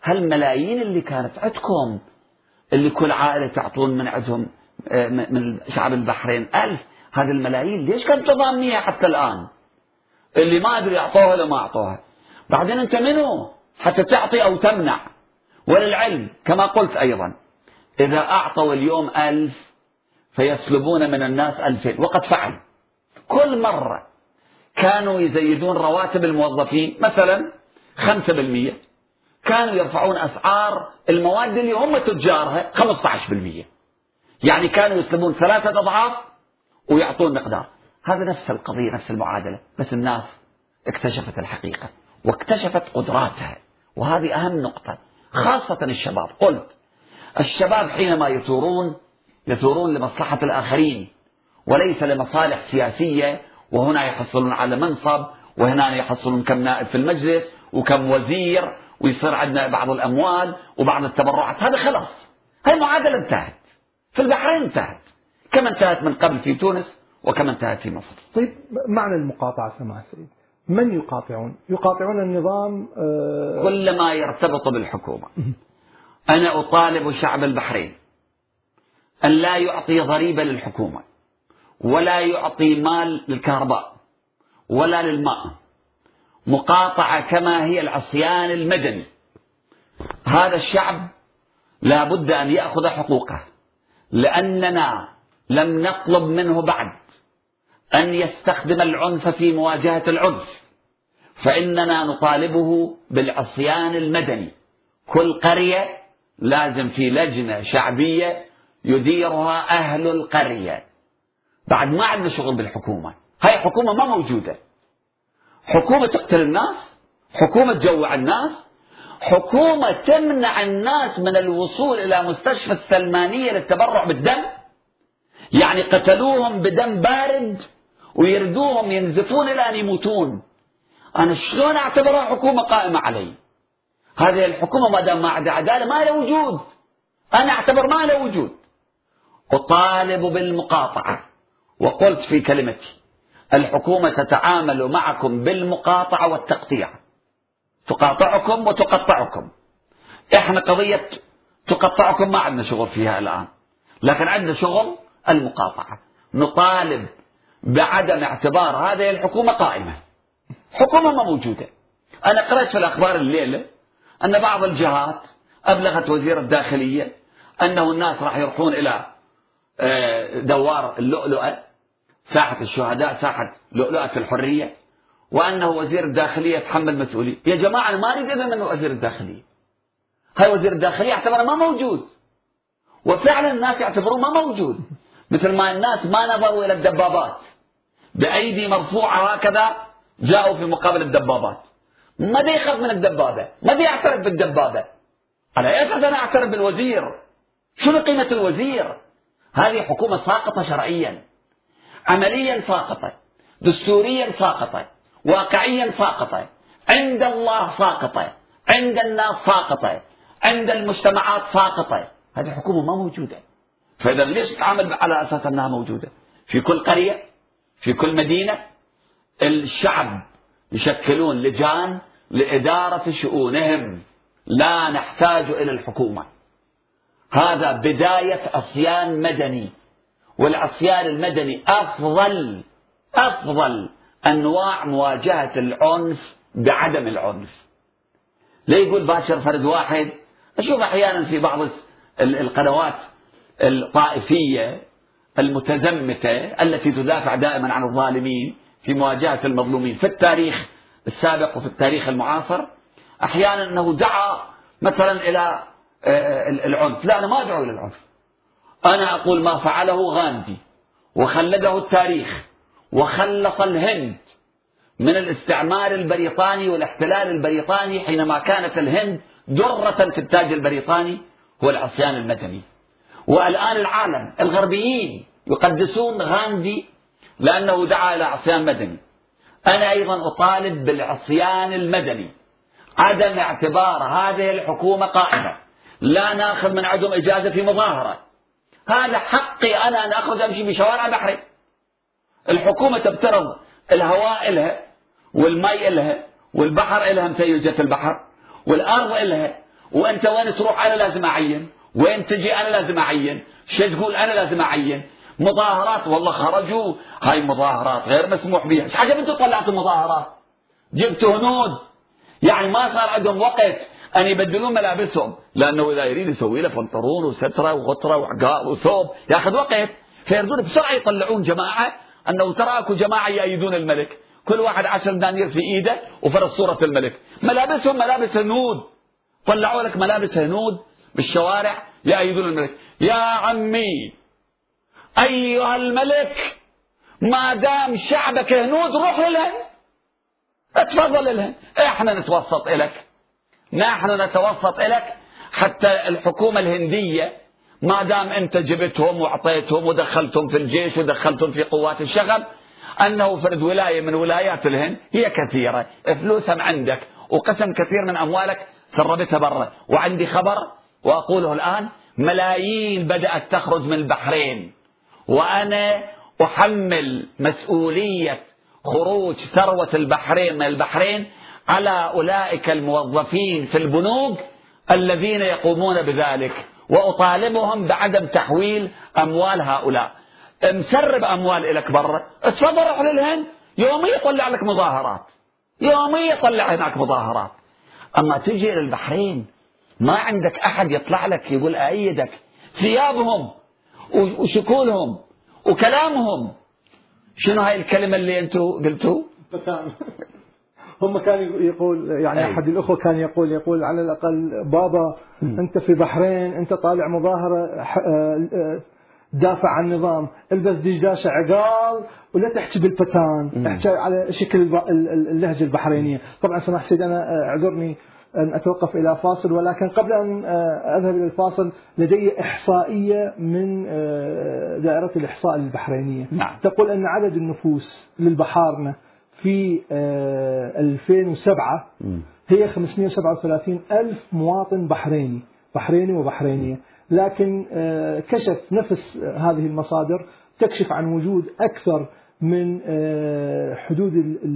هالملايين اللي كانت عندكم، اللي كل عائلة تعطون من عندهم من شعب البحرين 1000، هذه الملايين ليش كانت ضامنية حتى الآن؟ اللي ما أدري أعطوها ولا ما أعطوها. بعدين أنت منو حتى تعطي أو تمنع؟ وللعلم كما قلت أيضا، إذا أعطوا اليوم 1000 فيسلبون من الناس 2000، وقد فعل. كل مرة كانوا يزيدون رواتب الموظفين مثلا 5%، كانوا يرفعون أسعار المواد اللي هم تجارها 15%، يعني كانوا يسلبون 3 أضعاف ويعطون مقدار. هذا نفس القضية، نفس المعادلة، بس الناس اكتشفت الحقيقة واكتشفت قدراتها، وهذه أهم نقطة، خاصة الشباب. قلت الشباب حينما يثورون لمصلحة الآخرين وليس لمصالح سياسية، وهنا يحصلون على منصب، وهنا يحصلون كم نائب في المجلس وكم وزير، ويصير عندنا بعض الأموال وبعض التبرعات. هذا خلاص، هاي المعادلة انتهت. في البحرين انتهت، كما انتهت من قبل في تونس وكما انتهت في مصر. طيب، معنى المقاطعة سماحة السيد، من يقاطعون؟ يقاطعون النظام كل ما يرتبط بالحكومة. أنا أطالب شعب البحرين أن لا يعطي ضريبة للحكومة، ولا يعطي مال للكهرباء ولا للماء. مقاطعة كما هي العصيان المدني. هذا الشعب لا بد أن يأخذ حقوقه، لأننا لم نطلب منه بعد أن يستخدم العنف في مواجهة العنف، فإننا نطالبه بالعصيان المدني. كل قرية لازم في لجنة شعبية يديرها أهل القرية. بعد ما عندنا شغل بالحكومة، هاي حكومة ما موجودة، حكومة تقتل الناس، حكومة تجوع الناس، حكومة تمنع الناس من الوصول إلى مستشفى السلمانية للتبرع بالدم. يعني قتلوهم بدم بارد ويردوهم ينزفون إلى أن يموتون. أنا شلون أعتبرها حكومة قائمة علي؟ هذه الحكومة ما دام ما عندها عدالة ما لها وجود، أنا أعتبر ما لها وجود. أطالب بالمقاطعة، وقلت في كلمتي الحكومة تتعامل معكم بالمقاطعة والتقطيع، تقاطعكم وتقطعكم. إحنا قضية تقطعكم ما عندنا شغل فيها الآن، لكن عندنا شغل المقاطعة. نطالب بعدم اعتبار هذه الحكومة قائمة، حكومة ما موجودة. أنا قرأت في الأخبار الليلة أن بعض الجهات أبلغت وزير الداخلية أنه الناس راح يروحون إلى دوار اللؤلؤة، ساحة الشهداء، ساحة لؤلؤة الحرية، وأنه وزير الداخلية يتحمل مسؤولية. يا جماعة أنا ما أريد إذن من وزير الداخلية، هاي وزير الداخلية يعتبره ما موجود، وفعلا الناس يعتبروه ما موجود. مثل ما الناس ما نظروا إلى الدبابات بأيدي مرفوعة هكذا جاءوا في مقابل الدبابات. ما دي يخاف من الدبابة، ما دي يعترف بالدبابة. على أي أساس أنا أعترف بالوزير؟ شنو قيمة الوزير؟ هذه حكومة ساقطة شرعيا، عمليا ساقطة، دستوريا ساقطة، واقعيا ساقطة، عند الله ساقطة، عند الناس ساقطة، عند المجتمعات ساقطة. هذه حكومة ما موجودة. فإذا ليش تتعامل على أساس أنها موجودة؟ في كل قرية، في كل مدينة، الشعب يشكلون لجان لإدارة شؤونهم، لا نحتاج إلى الحكومة. هذا بداية عصيان مدني، والعصيان المدني أفضل أنواع مواجهة العنف بعدم العنف. لا يقول باشر فرد واحد. أشوف أحيانا في بعض القنوات الطائفية المتزمتة التي تدافع دائما عن الظالمين في مواجهة المظلومين في التاريخ السابق وفي التاريخ المعاصر، أحيانا أنه دعا مثلا إلى العنف. لا، أنا ما أدعو إلى العنف، أنا أقول ما فعله غاندي وخلده التاريخ وخلص الهند من الاستعمار البريطاني والاحتلال البريطاني حينما كانت الهند درة في التاج البريطاني، هو العصيان المدني. والآن العالم الغربيين يقدسون غاندي لأنه دعا إلى عصيان مدني. أنا أيضا أطالب بالعصيان المدني، عدم اعتبار هذه الحكومة قائمة، لا ناخذ من عندهم إجازة في مظاهرة. هذا حقي أنا أن أخرج أمشي بشوارع البحرين. الحكومة تفترض الهواء إلها والماء إلها والبحر إلها متيجة البحر والأرض إلها وأنت وين تروح أنا لازم أعين، وين تجي أنا لازم أعين، شو تقول أنا لازم أعين. مظاهرات والله خرجوا، هاي مظاهرات غير مسموح بها. ايش عجب انتم طلعتوا مظاهرات؟ جبتوا هنود، يعني ما صار عندهم وقت أن يبدلون ملابسهم، لأنه إذا يريد يسوي له بنطلون وسترة وغطرة وعقال وثوب ياخذ وقت، فيردون بسرعة يطلعون جماعة أنه تراكوا جماعة يأيدون الملك، كل واحد 10 دنانير في إيده وفرس صورة الملك، ملابسهم ملابس هنود، طلعوا لك ملابس هنود بالشوارع يأيدون الملك. يا عمي أيها الملك، ما دام شعبك هنود روح للهند، اتفضل للهند، احنا نتوسط إلك، نحن نتوسط إلك حتى الحكومة الهندية ما دام أنت جبتهم وأعطيتهم ودخلتهم في الجيش ودخلتهم في قوات الشغب، أنه فرد ولاية من ولايات الهند هي كثيرة، فلوسهم عندك وقسم كثير من أموالك سربتها برا. وعندي خبر وأقوله الآن، ملايين بدأت تخرج من البحرين، وأنا أحمل مسؤولية خروج ثروة البحرين من البحرين على أولئك الموظفين في البنوك الذين يقومون بذلك، وأطالبهم بعدم تحويل أموال هؤلاء. مسرب أموال إليك برا، اتفضل روح للهند، يوميا يطلع لك مظاهرات، يوميا يطلع هناك مظاهرات. أما تجي إلى البحرين ما عندك أحد يطلع لك يقول أيدك، ثيابهم وشكولهم وكلامهم. شنو هاي الكلمة اللي أنتوا قلتوا؟ هم كان يقول يعني أحد الأخوة كان يقول على الأقل بابا أنت في بحرين، أنت طالع مظاهرة دافع عن النظام، البس دشداشة عقال ولا تحكي بالبتان، احكي على شكل اللهجة البحرينية. طبعا سماح سيد أنا اعذرني أن أتوقف إلى فاصل، ولكن قبل أن أذهب إلى الفاصل لدي إحصائية من دائرة الإحصاء البحرينية. نعم. تقول أن عدد النفوس للبحارنة في 2007 هي 537 ألف مواطن بحريني وبحرينية، لكن كشف نفس هذه المصادر تكشف عن وجود أكثر من حدود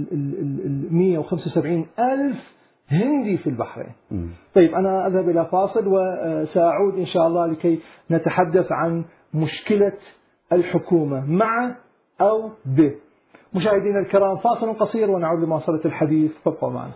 175 ألف هندي في البحرين. طيب أنا أذهب إلى فاصل وسأعود إن شاء الله لكي نتحدث عن مشكلة الحكومة مع أو ب. مشاهدينا الكرام، فاصل قصير ونعود لمواصلة الحديث، فابقوا معنا.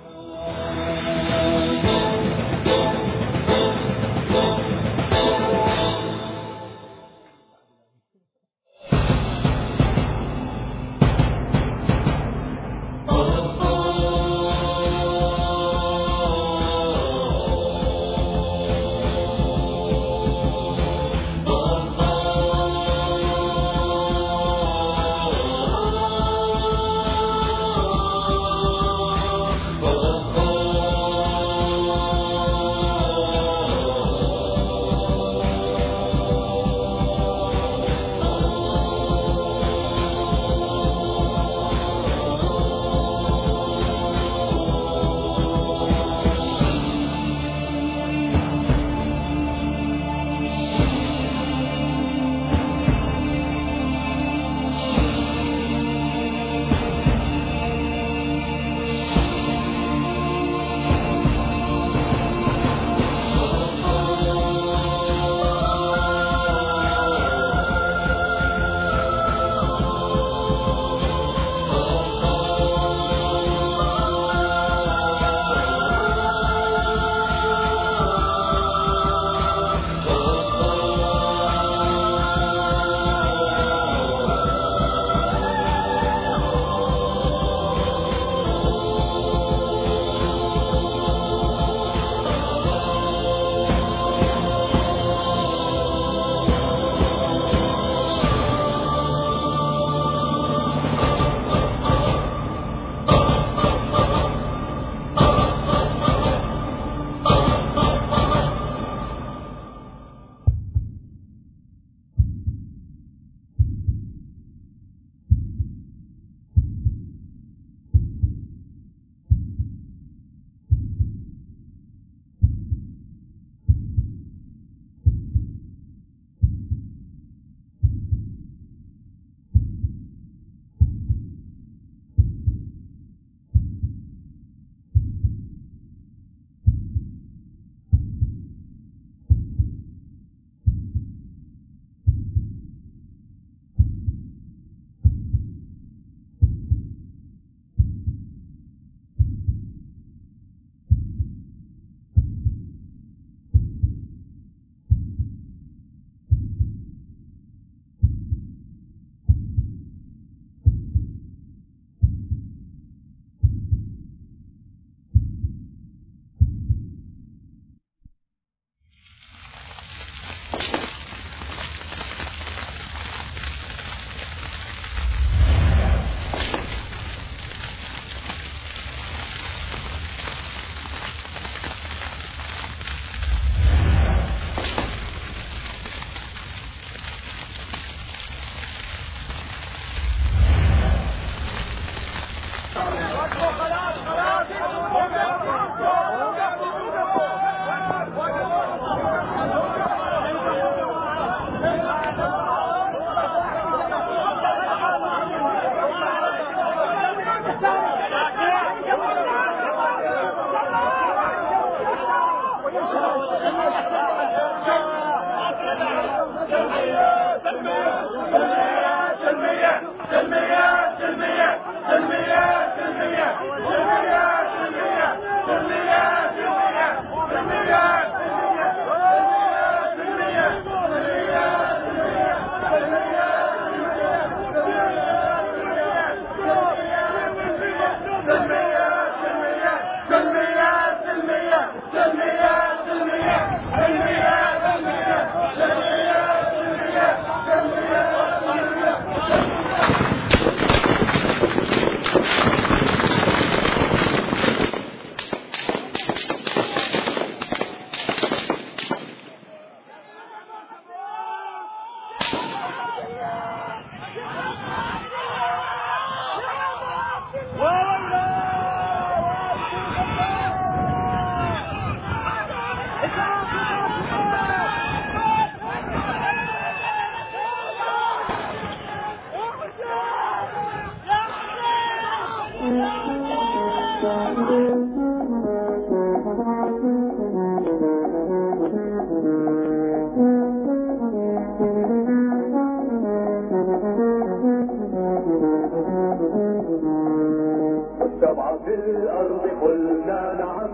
السبعة في الأرض قلنا نعم،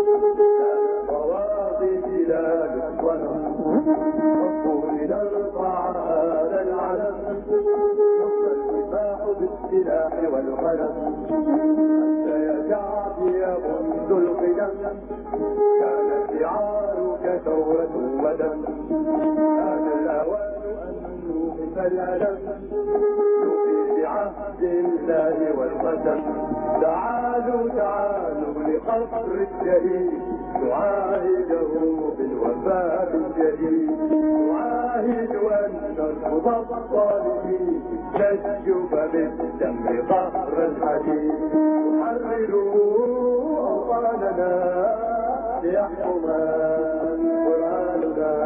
مواضي جلال الصنم، والطول نرفع هذا العلم، نصر الكفاح بالسلاح والقلم، حتى يجعل منذ القدم، كان شعارك ثورة ودم، هذا الأوان أن نوقف الألم، نوفي بعهد الله والقسم، تعالوا لقصر الشهيد، نعاهده بالوفاء الجديد، نعاهد أن نرفض الظالمين، نسجب بالدم قهر الحديد، نحرروا أوطاننا ليحكم قرآننا،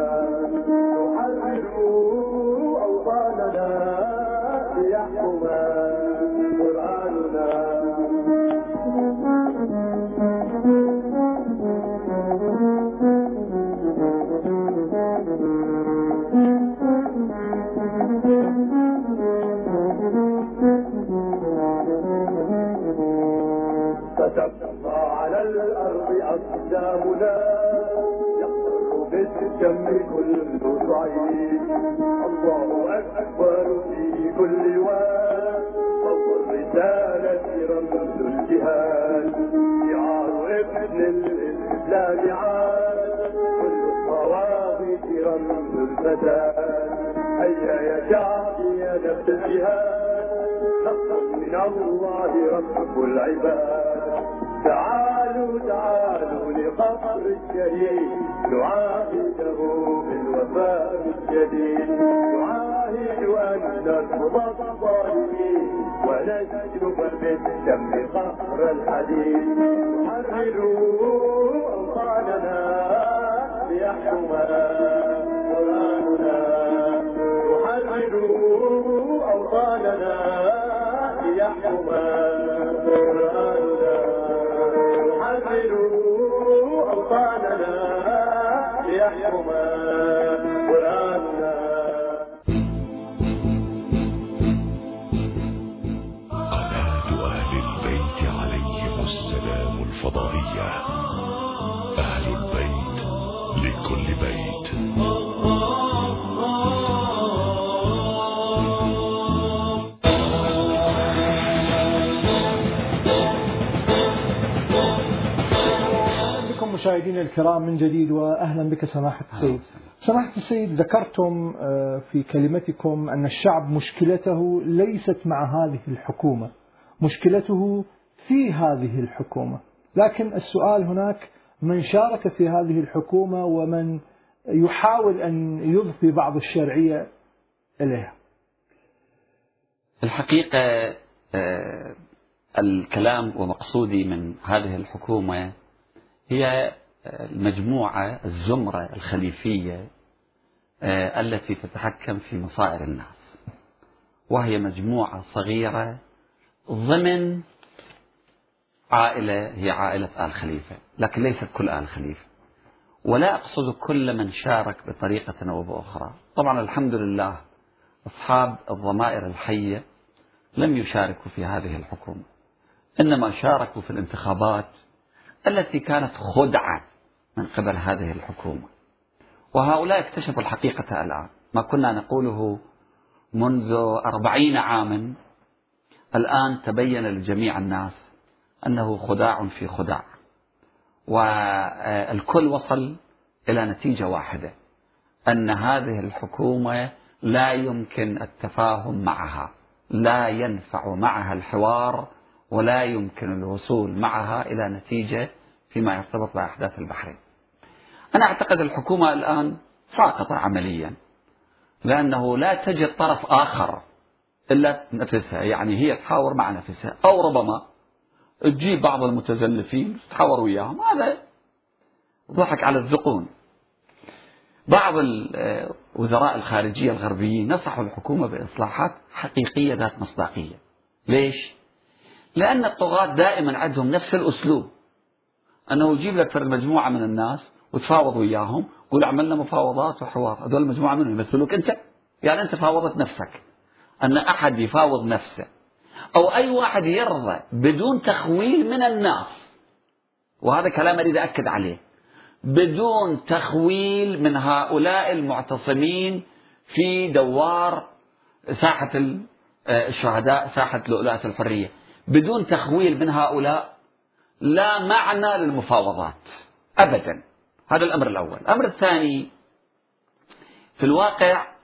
نحرروا أوطاننا ليحكم قرآننا. كتبنا على الأرض أقدامنا، يخطر بالدم كل ضعيف، الله أكبر في كل واد، صوت الرسالة رمز الجهاد، شعار ابن الإسلام عاد، كل الطواغيت رمز الفساد، هيا يا شعبي يا نفس الجهاد، نصر من الله رب العباد، تعالوا لقصر الشهيد، نعاهده بالوفاء الجديد، نعاهد أن نرفض الظالمين، ونسجب بالدم قهر الحديد، نحرروا أوطاننا ليحكم قرآننا، نحرروا أوطاننا ليحكم قرآننا، نحرروا أوطاننا ليحكم قرآننا. قناة أهل البيت عليهم السلام الفضائية، أهل البيت لكل بيت. مشاهدينا الكرام من جديد، وأهلا بك سماحة السيد. سماحة السيد، ذكرتم في كلمتكم أن الشعب مشكلته ليست مع هذه الحكومة، مشكلته في هذه الحكومة، لكن السؤال هناك من شارك في هذه الحكومة ومن يحاول أن يضفي بعض الشرعية إليها. الحقيقة الكلام ومقصودي من هذه الحكومة هي المجموعة الزمرة الخليفية التي تتحكم في مصائر الناس، وهي مجموعة صغيرة ضمن عائلة هي عائلة آل خليفة، لكن ليست كل آل خليفة، ولا أقصد كل من شارك بطريقة أو بأخرى. طبعا الحمد لله أصحاب الضمائر الحية لم يشاركوا في هذه الحكومة، إنما شاركوا في الانتخابات التي كانت خدعة من قبل هذه الحكومة. وهؤلاء اكتشفوا الحقيقة الآن، ما كنا نقوله منذ 40 عاما الآن تبين لجميع الناس أنه خداع في خداع، والكل وصل إلى نتيجة واحدة، أن هذه الحكومة لا يمكن التفاهم معها، لا ينفع معها الحوار، ولا يمكن الوصول معها إلى نتيجة فيما يرتبط بأحداث البحرين. أنا أعتقد الحكومة الآن ساقطة عمليا، لأنه لا تجد طرف آخر إلا نفسها، يعني هي تحاور مع نفسها، أو ربما تجيب بعض المتزلفين تحاور وياهم، هذا ضحك على الزقون. بعض وزراء الخارجية الغربيين نصحوا الحكومة بإصلاحات حقيقية ذات مصداقية. ليش؟ لأن الطغاة دائما عندهم نفس الأسلوب، أنه يجيب لك فرد مجموعة من الناس وتفاوض وياهم، قول عملنا مفاوضات وحوار، هذول المجموعة منهم يمثلوك أنت، يعني أنت فاوضت نفسك. أن أحد يفاوض نفسه أو أي واحد يرضى بدون تخويل من الناس، وهذا كلام أريد أكد عليه، بدون تخويل من هؤلاء المعتصمين في دوار ساحة الشهداء، ساحة لؤلؤة الحرية، بدون تخويل من هؤلاء لا معنى للمفاوضات أبدا. هذا الأمر الأول. الأمر الثاني، في الواقع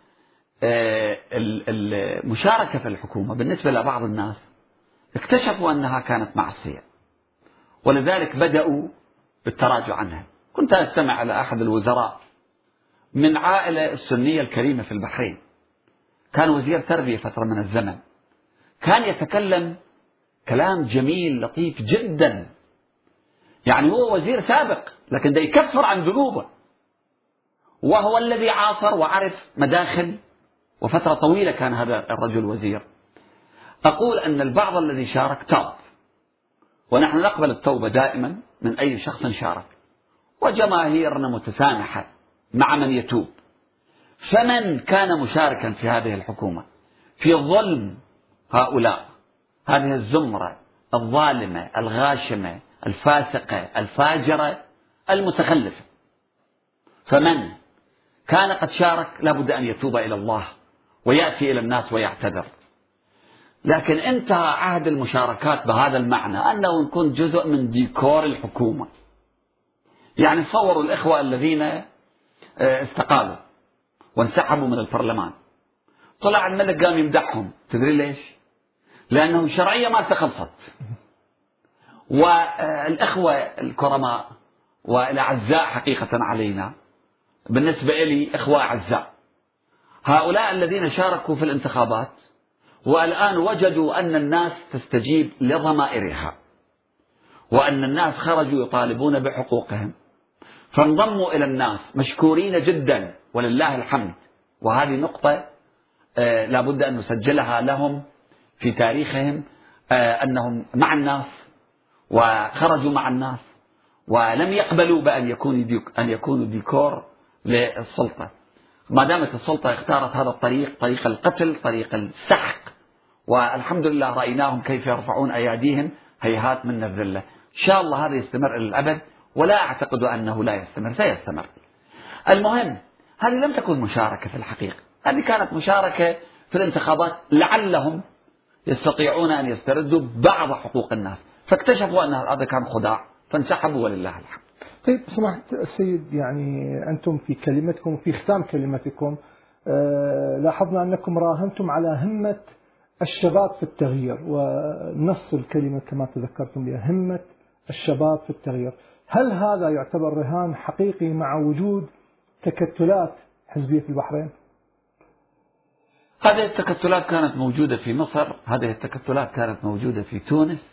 المشاركة في الحكومة بالنسبة لبعض الناس اكتشفوا أنها كانت معصية، ولذلك بدأوا بالتراجع عنها. كنت أستمع إلى أحد الوزراء من عائلة السنية الكريمة في البحرين، كان وزير تربية فترة من الزمن، كان يتكلم كلام جميل لطيف جدا، يعني هو وزير سابق لكن ده يكفر عن ذنوبه، وهو الذي عاصر وعرف مداخل، وفترة طويلة كان هذا الرجل وزير. أقول أن البعض الذي شارك تاب، ونحن نقبل التوبة دائما من أي شخص شارك، وجماهيرنا متسامحة مع من يتوب. فمن كان مشاركا في هذه الحكومة في ظلم هؤلاء، هذه الزمرة الظالمة الغاشمة الفاسقة الفاجرة المتخلفة، فمن كان قد شارك لابد أن يتوب إلى الله ويأتي إلى الناس ويعتذر. لكن انتهى عهد المشاركات بهذا المعنى، أنه نكون جزء من ديكور الحكومة. يعني صوروا الإخوة الذين استقالوا وانسحبوا من البرلمان، طلع الملك قام يمدحهم، تدري ليش؟ لأنه الشرعية ما تخلصت. والإخوة الكرماء والأعزاء حقيقة علينا، بالنسبة لي إخوة أعزاء، هؤلاء الذين شاركوا في الانتخابات والآن وجدوا أن الناس تستجيب لضمائرها، وأن الناس خرجوا يطالبون بحقوقهم، فانضموا إلى الناس مشكورين جدا ولله الحمد. وهذه نقطة لابد أن نسجلها لهم في تاريخهم، أنهم مع الناس وخرجوا مع الناس، ولم يقبلوا بأن يكونوا ديكور للسلطة. ما دامت السلطة اختارت هذا الطريق، طريق القتل، طريق السحق، والحمد لله رأيناهم كيف يرفعون أياديهم هيهات من الذلة. إن شاء الله هذا يستمر إلى الأبد، ولا أعتقد أنه لا يستمر، سيستمر. المهم، هذه لم تكن مشاركة في الحقيقة، هذه كانت مشاركة في الانتخابات لعلهم يستطيعون أن يستردوا بعض حقوق الناس، فاكتشفوا أن هذا كان خداع فانسحبوا ولله الحمد. طيب سمحت السيد، يعني أنتم في كلمتكم في ختام كلمتكم لاحظنا أنكم راهنتم على همة الشباب في التغيير، ونص الكلمة كما تذكرتم بها همة الشباب في التغيير. هل هذا يعتبر رهان حقيقي مع وجود تكتلات حزبية في البحرين؟ هذه التكتلات كانت موجودة في مصر، هذه التكتلات كانت موجودة في تونس،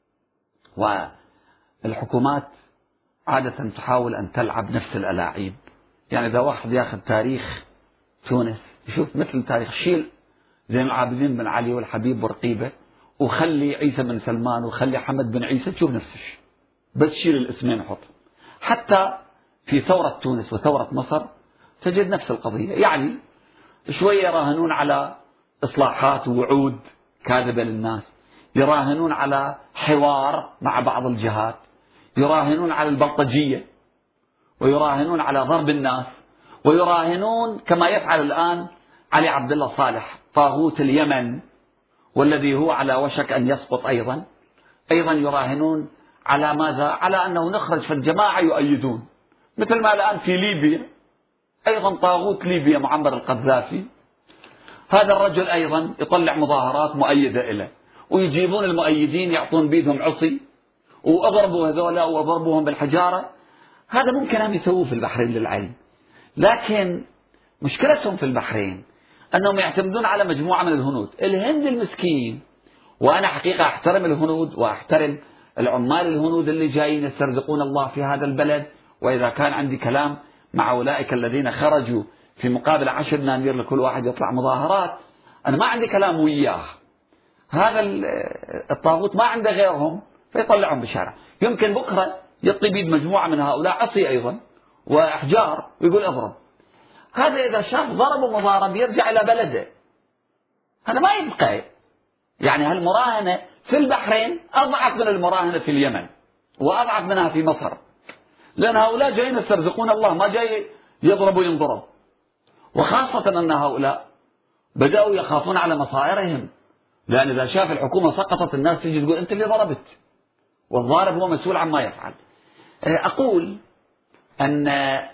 والحكومات عادة تحاول أن تلعب نفس الألاعيب. يعني إذا واحد ياخذ تاريخ تونس يشوف مثل تاريخ، شيل زين العابدين بن علي والحبيب بورقيبة، وخلي عيسى بن سلمان وخلي حمد بن عيسى، تشوف نفس الشيء، بس شيل الاسمين وحط. حتى في ثورة تونس وثورة مصر تجد نفس القضية، يعني شوية يراهنون على إصلاحات ووعود كاذبة للناس، يراهنون على حوار مع بعض الجهات، يراهنون على البلطجية، ويراهنون على ضرب الناس، ويراهنون كما يفعل الآن علي عبد الله صالح طاغوت اليمن والذي هو على وشك أن يسقط أيضا يراهنون على ماذا؟ على أنه نخرج في الجماعة يؤيدون، مثل ما الآن في ليبيا أيضا طاغوت ليبيا معمر القذافي، هذا الرجل أيضا يطلع مظاهرات مؤيدة له، ويجيبون المؤيدين يعطون بيدهم عصي وأضربوا هذولا وأضربوهم بالحجارة. هذا ممكن أن يسووه في البحرين للعلم، لكن مشكلتهم في البحرين أنهم يعتمدون على مجموعة من الهنود. الهند المسكين، وأنا حقيقة أحترم الهنود وأحترم العمال الهنود اللي جايين يسترزقون الله في هذا البلد، وإذا كان عندي كلام مع أولئك الذين خرجوا في مقابل 10 دنانير لكل واحد يطلع مظاهرات، أنا ما عندي كلام وياه. هذا الطاغوت ما عنده غيرهم فيطلعهم بالشارع. يمكن بكرة يطي بيد مجموعة من هؤلاء عصي أيضا وأحجار ويقول أضرب. هذا إذا شاف ضرب ومضارب يرجع إلى بلده، هذا ما يبقى. يعني هالمراهنة في البحرين أضعف من المراهنة في اليمن وأضعف منها في مصر، لأن هؤلاء جايين يسترزقون الله، ما جاي يضرب وينضرب. وخاصة أن هؤلاء بدأوا يخافون على مصائرهم، لأن إذا شاف الحكومة سقطت الناس تجي تقول أنت اللي ضربت، والضارب هو مسؤول عما يفعل. أقول أن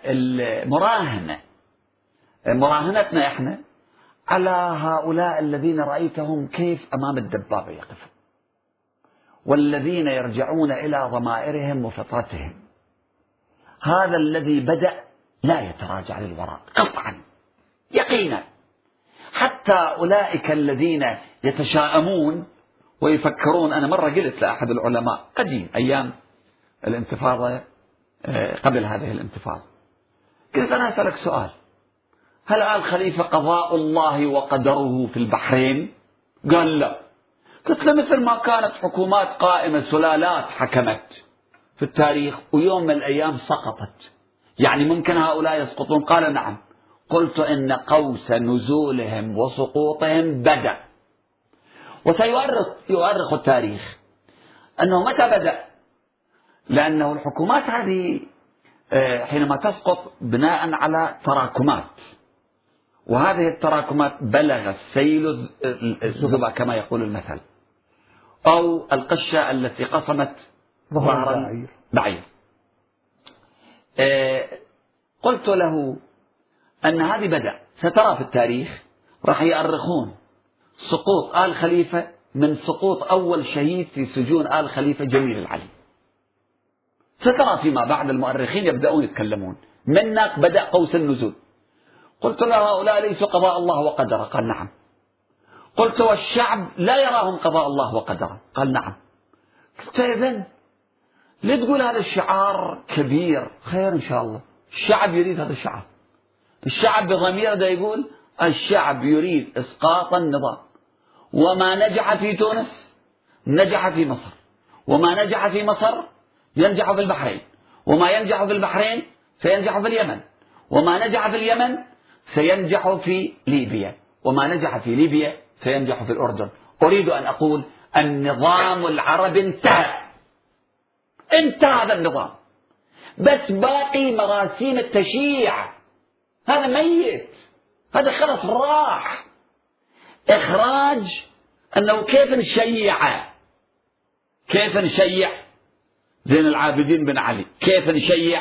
مراهنتنا إحنا على هؤلاء الذين رأيتهم كيف أمام الدبابة يقفون، والذين يرجعون إلى ضمائرهم وفطرتهم. هذا الذي بدأ لا يتراجع للوراء قطعا يقينا. حتى أولئك الذين يتشائمون ويفكرون، أنا مرة قلت لأحد العلماء قديم أيام الانتفاضة قبل هذه الانتفاضة، قلت أنا أسألك سؤال، هل آل خليفة قضاء الله وقدره في البحرين؟ قال لا. قلت له مثل ما كانت حكومات قائمة سلالات حكمت في التاريخ ويوم من الأيام سقطت، يعني ممكن هؤلاء يسقطون؟ قال نعم. قلت إن قوس نزولهم وسقوطهم بدأ، وسيؤرخ التاريخ أنه متى بدأ، لأنه الحكومات هذه حينما تسقط بناء على تراكمات، وهذه التراكمات بلغ السيل الزبا كما يقول المثل، أو القشة التي قصمت ظهر بعير. قلت له أن هذه بدأ، سترى في التاريخ راح يؤرخون سقوط آل خليفة من سقوط أول شهيد في سجون آل خليفة جميل العلي. سترى فيما بعد المؤرخين يبدأون يتكلمون منك بدأ قوس النزول. قلت له هؤلاء ليسوا قضاء الله وقدره؟ قال نعم. قلت والشعب لا يراهم قضاء الله وقدره؟ قال نعم. قلت إذن ليه تقول هذا الشعار كبير؟ خير إن شاء الله، الشعب يريد هذا الشعار، الشعب بضميره ده يقول الشعب يريد إسقاط النظام، وما نجح في تونس نجح في مصر، وما نجح في مصر ينجح في البحرين، وما ينجح في البحرين سينجح في اليمن، وما نجح في اليمن سينجح في ليبيا، وما نجح في ليبيا سينجح في الأردن. أريد أن أقول النظام العربي انتهى هذا النظام، بس باقي مراسيم التشييع، هذا ميت، هذا خلص راح. إخراج أنه كيف نشيع زين العابدين بن علي، كيف نشيع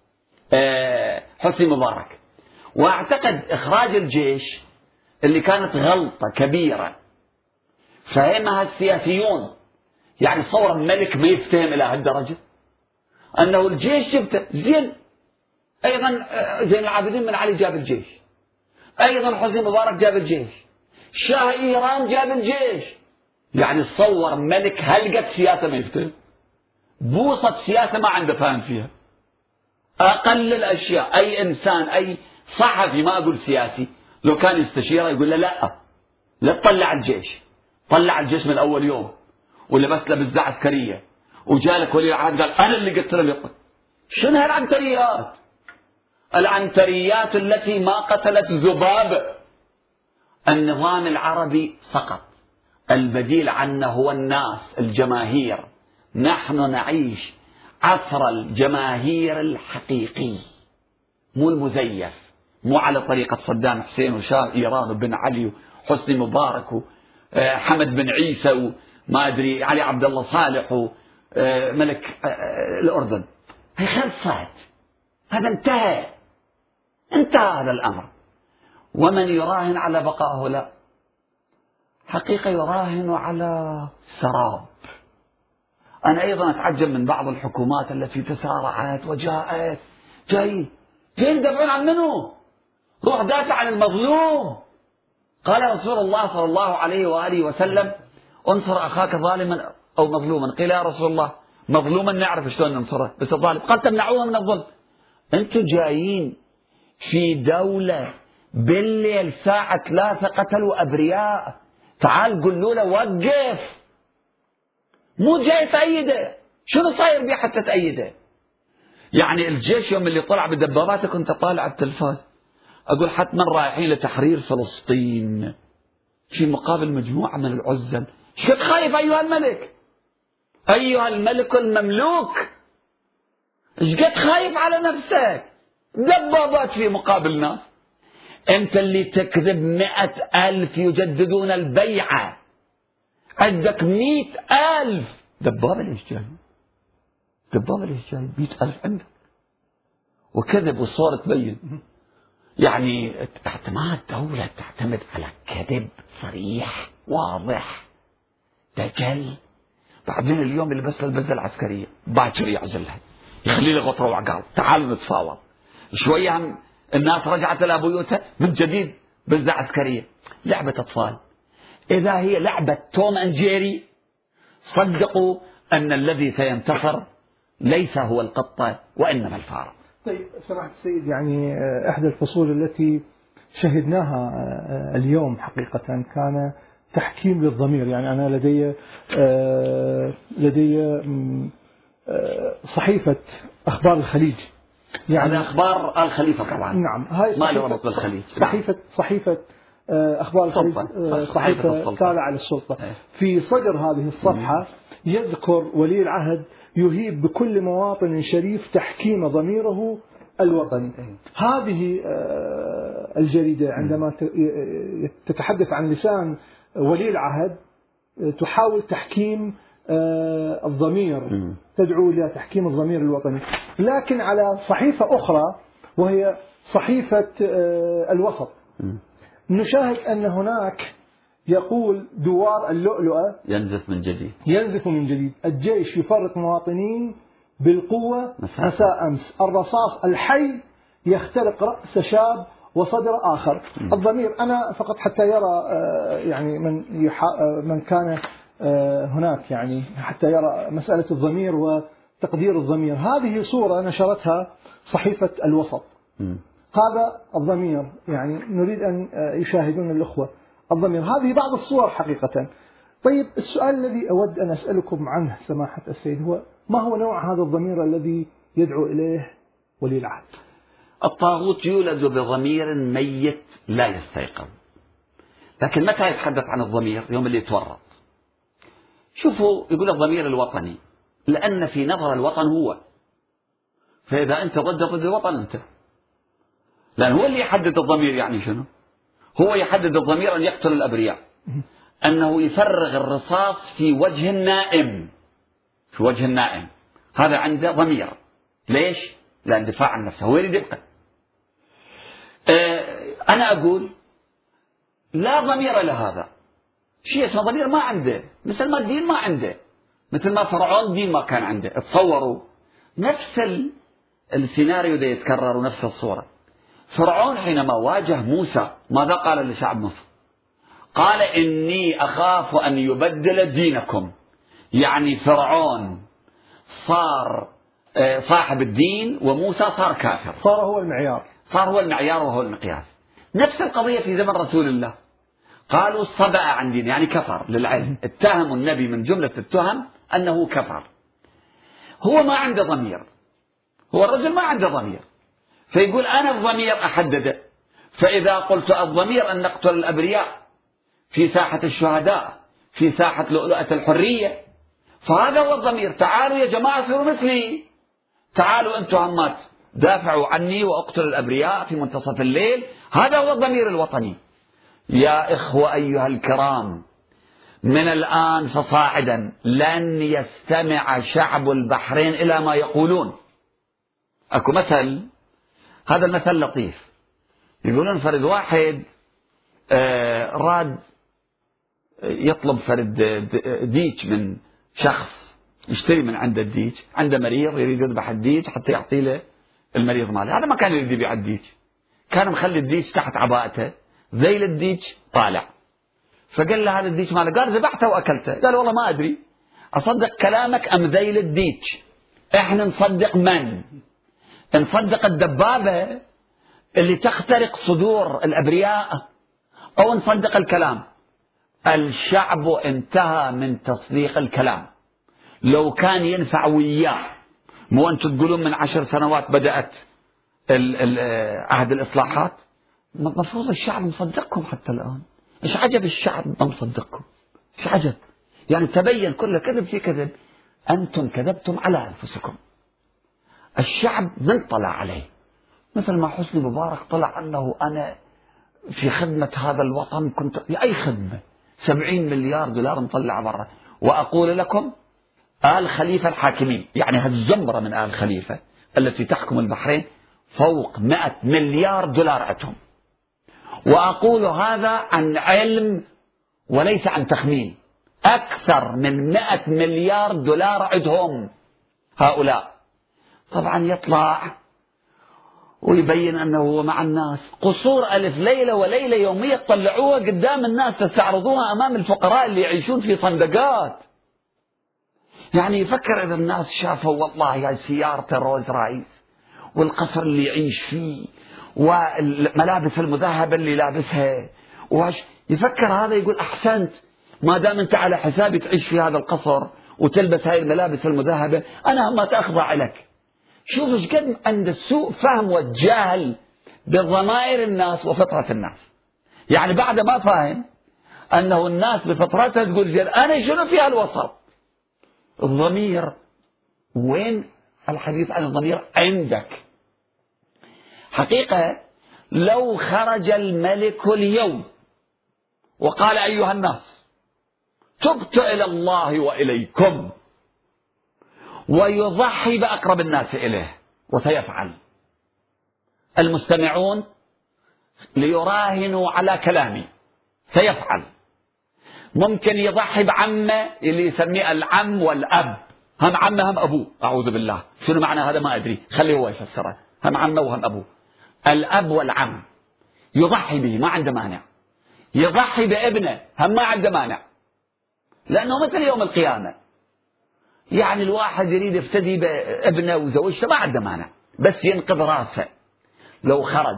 حسني مبارك. وأعتقد إخراج الجيش اللي كانت غلطة كبيرة فهمها السياسيون، يعني صور ملك ما يفتهم إلى هالدرجة أنه الجيش جبته زين. أيضا زين العابدين بن علي جاب الجيش، أيضا حسني مبارك جاب الجيش، شاه إيران جاب الجيش، يعني صور ملك هلقة سياسة ما يفتهم، بوصة سياسة ما عنده فهم فيها. أقل الأشياء أي إنسان أي صحفي ما أقول سياسي لو كان يستشيره يقول له لا تطلع الجيش، طلع الجيش من أول يوم ولبس له بزة عسكرية وجالك ولي العهد قال أنا اللي قلت له يقتل. شنو هالعنتريات؟ العنتريات التي ما قتلت ذبابة. النظام العربي سقط، البديل عنه هو الناس، الجماهير. نحن نعيش عصر الجماهير الحقيقي، مو المزيف، مو على طريقة صدام حسين وشاه إيران وبن علي وحسني مبارك وحمد بن عيسى وما أدري علي عبد الله صالح وملك الأردن. هي خلصت، هذا انتهى هذا الأمر. ومن يراهن على بقاء هؤلاء حقيقة يراهن على سراب. أنا أيضا أتعجب من بعض الحكومات التي تسارعت وجاءت، جاي يدافعون عن منه؟ روح دافع عن المظلوم. قال رسول الله صلى الله عليه وآله وسلم: انصر أخاك ظالما أو مظلوما. قيل يا رسول الله مظلوما نعرف شلون ننصره، بس الظالم قال تمنعوه من الظلم. أنتم جايين في دولة بالليل الساعة 3 قتلوا أبرياء، تعال قولوا له وقف، مو جاي تأيده. شنو صاير بيه حتى تأيده؟ يعني الجيش يوم اللي طلع بدباباته كنت طالع على التلفاز أقول حتما رايحين لتحرير فلسطين في مقابل مجموعة من العزل. شكد خايف أيها الملك، أيها الملك المملوك، شكد خايف على نفسك؟ دبابات في مقابل ناس. أنت اللي تكذب 100,000 يجددون البيعة، عندك 100,000 دبابة. ليش جاي؟ دبابة ليش جاي؟ 100,000 عندك وكذب والصورة تبين. يعني اعتماد دولة تعتمد على كذب صريح واضح دجل. بعدين اليوم يلبس له البزة العسكرية، باكر يعزلها، يخلي له غطرة وعقال، تعالوا نتفاوض. شوية هم الناس رجعت إلى بيوتها من جديد بزة عسكرية. لعبة أطفال. إذا هي لعبة توم أند جيري صدقوا أن الذي سينتصر ليس هو القطة وإنما الفار. طيب سماحة السيد، يعني إحدى الفصول التي شهدناها اليوم حقيقة كان تحكيم للضمير. يعني أنا لدي صحيفة أخبار الخليج، يعني أخبار الخليفة طبعا. نعم، هاي ما له ربط بالخليج. صحيفة أخبار الخليج، صحيفة تابعة للسلطة. في صدر هذه الصفحة يذكر ولي العهد يهيب بكل مواطن شريف تحكيم ضميره الوطني. هذه الجريدة عندما تتحدث عن لسان ولي العهد تحاول تحكيم الضمير، تدعو إلى تحكيم الضمير الوطني. لكن على صحيفة أخرى وهي صحيفة الوسط نشاهد أن هناك يقول دوار اللؤلؤة ينزف من جديد. الجيش يفرق مواطنين بالقوة مساء أمس، الرصاص الحي يخترق رأس شاب وصدر آخر. الضمير، أنا فقط حتى يرى يعني من كان هناك، يعني حتى يرى مسألة الضمير وتقدير الضمير. هذه صورة نشرتها صحيفة الوسط. هذا الضمير، يعني نريد أن يشاهدون الأخوة الضمير. هذه بعض الصور حقيقة. طيب السؤال الذي أود أن أسألكم عنه سماحة السيد هو: ما هو نوع هذا الضمير الذي يدعو إليه ولي العهد؟ الطاغوت يولد بضمير ميت لا يستيقظ. لكن متى يتحدث عن الضمير؟ يوم اللي يتورط. شوفوا، يقول الضمير الوطني لأن في نظر الوطن هو، فإذا أنت ضد الوطن أنت، لأن هو اللي يحدد الضمير. يعني شنو؟ هو يحدد الضمير أن يقتل الأبرياء، أنه يفرغ الرصاص في وجه النائم، هذا عنده ضمير. ليش؟ لأن دفاع عن نفسه، هو يريد يبقى. أنا أقول لا ضمير لهذا. شيء اسمه ضمير ما عنده، مثل ما الدين ما عنده، مثل ما فرعون دين ما كان عنده. تصوروا نفس السيناريو ده يتكرر ونفس الصورة. فرعون حينما واجه موسى ماذا قال لشعب مصر؟ قال إني أخاف أن يبدل دينكم. يعني فرعون صار صاحب الدين وموسى صار كافر، صار هو المعيار وهو المقياس. نفس القضية في زمن رسول الله، قالوا صبأ عن دين، يعني كفر. للعلم اتهموا النبي من جملة التهم أنه كفر. هو ما عنده ضمير، هو الرجل ما عنده ضمير، فيقول أنا الضمير أحدده. فإذا قلت الضمير أن نقتل الأبرياء في ساحة الشهداء في ساحة لؤلؤة الحرية. فهذا هو الضمير. تعالوا يا جماعة صيروا مثلي، تعالوا أنتم همات دافعوا عني وأقتل الأبرياء في منتصف الليل. هذا هو الضمير الوطني. يا إخوة أيها الكرام، من الآن فصاعدا لن يستمع شعب البحرين إلى ما يقولون. أكو مثل، هذا المثل لطيف، يقولون فرد واحد راد يطلب فرد ديك من شخص، يشتري من عنده الديك، عنده مريض يريد يذبح الديك حتى يعطي له المريض ماله. هذا ما كان يريد يبيع الديك، كان مخلي الديك تحت عباءته، ذيل الديك طالع. فقال له هذا الديك ماله، قال ذبحته وأكلته. قال والله ما أدري أصدق كلامك أم ذيل الديك. إحنا نصدق من؟ نصدق الدبابة اللي تخترق صدور الأبرياء، أو نصدق الكلام؟ الشعب انتهى من تصديق الكلام. لو كان ينفع وياه، مو أنتم تقولون من 10 سنوات بدأت عهد الإصلاحات، مفروض الشعب مصدقكم حتى الآن. إيش عجب الشعب ما مصدقكم؟ إيش عجب؟ يعني تبين كل كذب في كذب. أنتم كذبتم على أنفسكم. الشعب من طلع عليه؟ مثل ما حسني مبارك طلع أنه أنا في خدمة هذا الوطن، كنت في أي خدمة، 70 مليار دولار مطلع برا. وأقول لكم آل خليفة الحاكمين، يعني هالزمرة من آل خليفة التي تحكم البحرين، فوق 100 مليار دولار عندهم. وأقول هذا عن علم وليس عن تخمين. أكثر من 100 مليار دولار عندهم هؤلاء. طبعا يطلع ويبين أنه هو مع الناس. قصور ألف ليلة وليلة يومية تطلعوها قدام الناس، تستعرضوها أمام الفقراء اللي يعيشون في صندقات. يعني يفكر إذا الناس شافوا والله هاي سيارته روز رايس والقصر اللي يعيش فيه والملابس المذهبة اللي لابسها يفكر هذا يقول أحسنت، ما دام أنت على حسابي تعيش في هذا القصر وتلبس هاي الملابس المذهبة، أنا ما تأخضع لك. شوف ايش قد عند السوء فهم والجهل بضمائر الناس وفطرة الناس. يعني بعد ما فاهم أنه الناس بفطرتها تقول أنا شنو في هالوسط. الضمير وين؟ الحديث عن الضمير عندك. حقيقة لو خرج الملك اليوم وقال أيها الناس تبت إلى الله وإليكم، ويضحي بأقرب الناس إليه، وسيفعل المستمعون ليراهنوا على كلامي، سيفعل. ممكن يضحي بعمه اللي يسميه العم والأب، هم عمه هم أبوه، أعوذ بالله شنو معنى هذا ما أدري، خليه هو يفسره. هم عمه وهم أبوه، الأب والعم يضحي به ما عنده مانع. يضحي بابنه هم ما عنده مانع، لأنه مثل يوم القيامة. يعني الواحد يريد يفتدي بابنه وزوجته ما عنده مانع، بس ينقذ راسه. لو خرج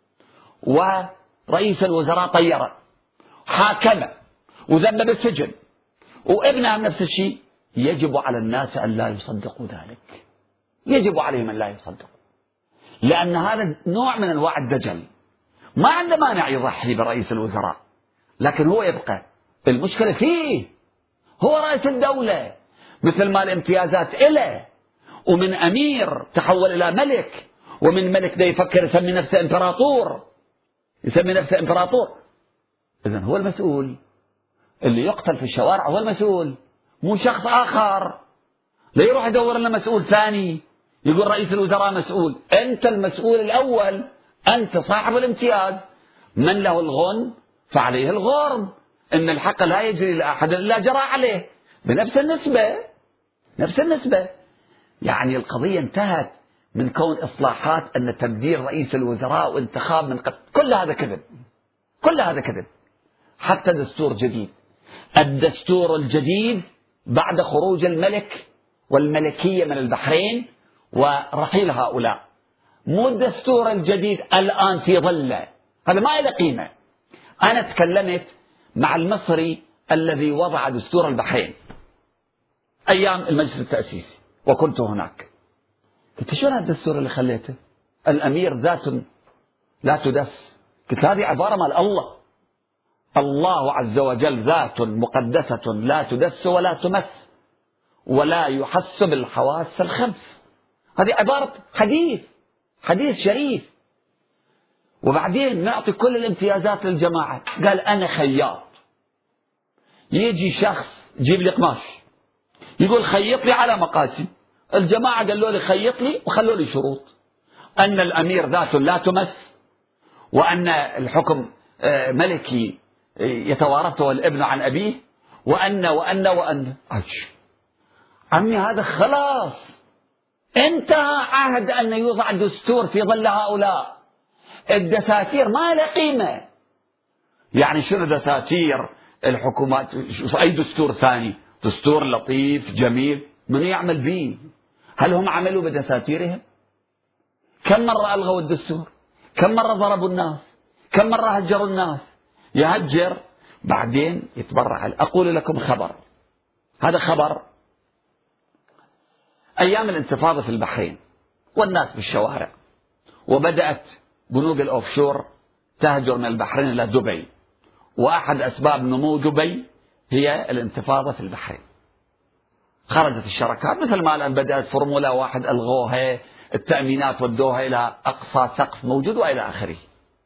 ورئيس الوزراء طيره حاكمه وذنب بالسجن وابنه نفس الشيء، يجب على الناس أن لا يصدقوا ذلك. يجب عليهم أن لا يصدقوا، لأن هذا نوع من أنواع الدجل. ما عنده مانع يضحي برئيس الوزراء، لكن هو يبقى المشكلة فيه. هو رئيس الدولة، مثل ما الامتيازات إله، ومن أمير تحول إلى ملك، ومن ملك ده يفكر يسمي نفسه إمبراطور، يسمي نفسه إمبراطور. إذن هو المسؤول. اللي يقتل في الشوارع هو المسؤول، مو شخص آخر. لا يروح يدور لنا مسؤول ثاني يقول رئيس الوزراء مسؤول. أنت المسؤول الأول، أنت صاحب الامتياز. من له الغن فعليه الغرم، إن الحق لا يجري لأحد إلا جرى عليه بنفس النسبة. نفس النسبة. يعني القضية انتهت من كون إصلاحات أن تبديل رئيس الوزراء وانتخاب من قبل، كل هذا كذب، كل هذا كذب. حتى دستور جديد، الدستور الجديد بعد خروج الملك والملكية من البحرين ورحيل هؤلاء، مو الدستور الجديد الآن في ظله، هذا ما له قيمة. أنا تكلمت مع المصري الذي وضع دستور البحرين أيام المجلس التأسيسي وكنت هناك. قلت شو هذا الدستور اللي خليته؟ الأمير ذات لا تدس. قلت هذه عبارة مال الله، الله عز وجل ذات مقدسة لا تدس ولا تمس ولا يحس بالحواس الخمس. هذه عبارة حديث شريف. وبعدين نعطي كل الامتيازات للجماعة. قال أنا خياط، يجي شخص جيب لي قماش يقول خيط لي على مقاسي، الجماعة قالوا لي خيط لي وخلوا لي شروط أن الأمير ذات لا تمس، وأن الحكم ملكي يتوارثه الابن عن أبيه، وأن عمي هذا خلاص انتهى عهد أن يوضع دستور في ظل هؤلاء. الدساتير ما لها قيمة. يعني شنو دساتير الحكومات؟ أي دستور ثاني؟ دستور لطيف جميل من يعمل به؟ هل هم عملوا بدساتيرهم؟ كم مرة ألغوا الدستور؟ كم مرة ضربوا الناس؟ كم مرة هجروا الناس؟ يهجر بعدين يتبرع. أقول لكم خبر، هذا خبر أيام الانتفاضة في البحرين والناس بالشوارع، وبدأت بنوك الأوفشور تهجر من البحرين إلى دبي، وأحد أسباب نمو دبي هي الانتفاضة في البحرين. خرجت الشركات مثل ما الآن بدأت فورمولا 1 ألغوها، التأمينات ودوها إلى أقصى سقف موجود وإلى آخره.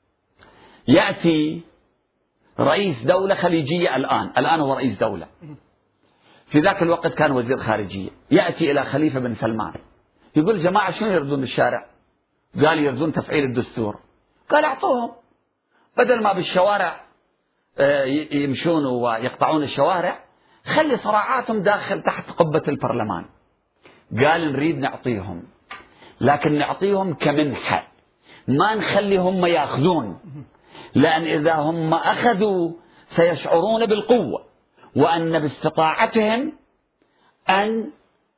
يأتي رئيس دولة خليجية الآن هو رئيس دولة، في ذاك الوقت كان وزير خارجية، يأتي إلى خليفة بن سلمان يقول جماعة شنو يردون الشارع؟ قال يردون تفعيل الدستور. قال أعطوهم، بدل ما بالشوارع يمشون ويقطعون الشوارع، خلي صراعاتهم داخل تحت قبة البرلمان. قال نريد نعطيهم، لكن نعطيهم كمنحة، ما نخلي هم يأخذون، لأن إذا هم أخذوا سيشعرون بالقوة، وأن باستطاعتهم أن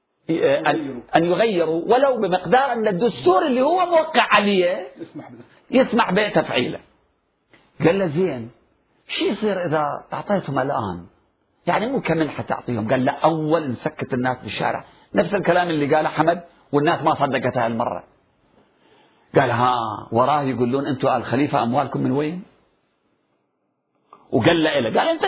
يغيروا ولو بمقدار أن الدستور اللي هو موقع عليه يسمح بتفعيله. قال له زين شو يصير إذا أعطيتهم الآن؟ يعني مو كمنحة تعطيهم. قال لا، أول نسكت الناس بالشارع. نفس الكلام اللي قاله حمد والناس ما صدقتها المرة. قال وراه يقولون أنتم آل خليفة أموالكم من وين؟ وقال له قال أنت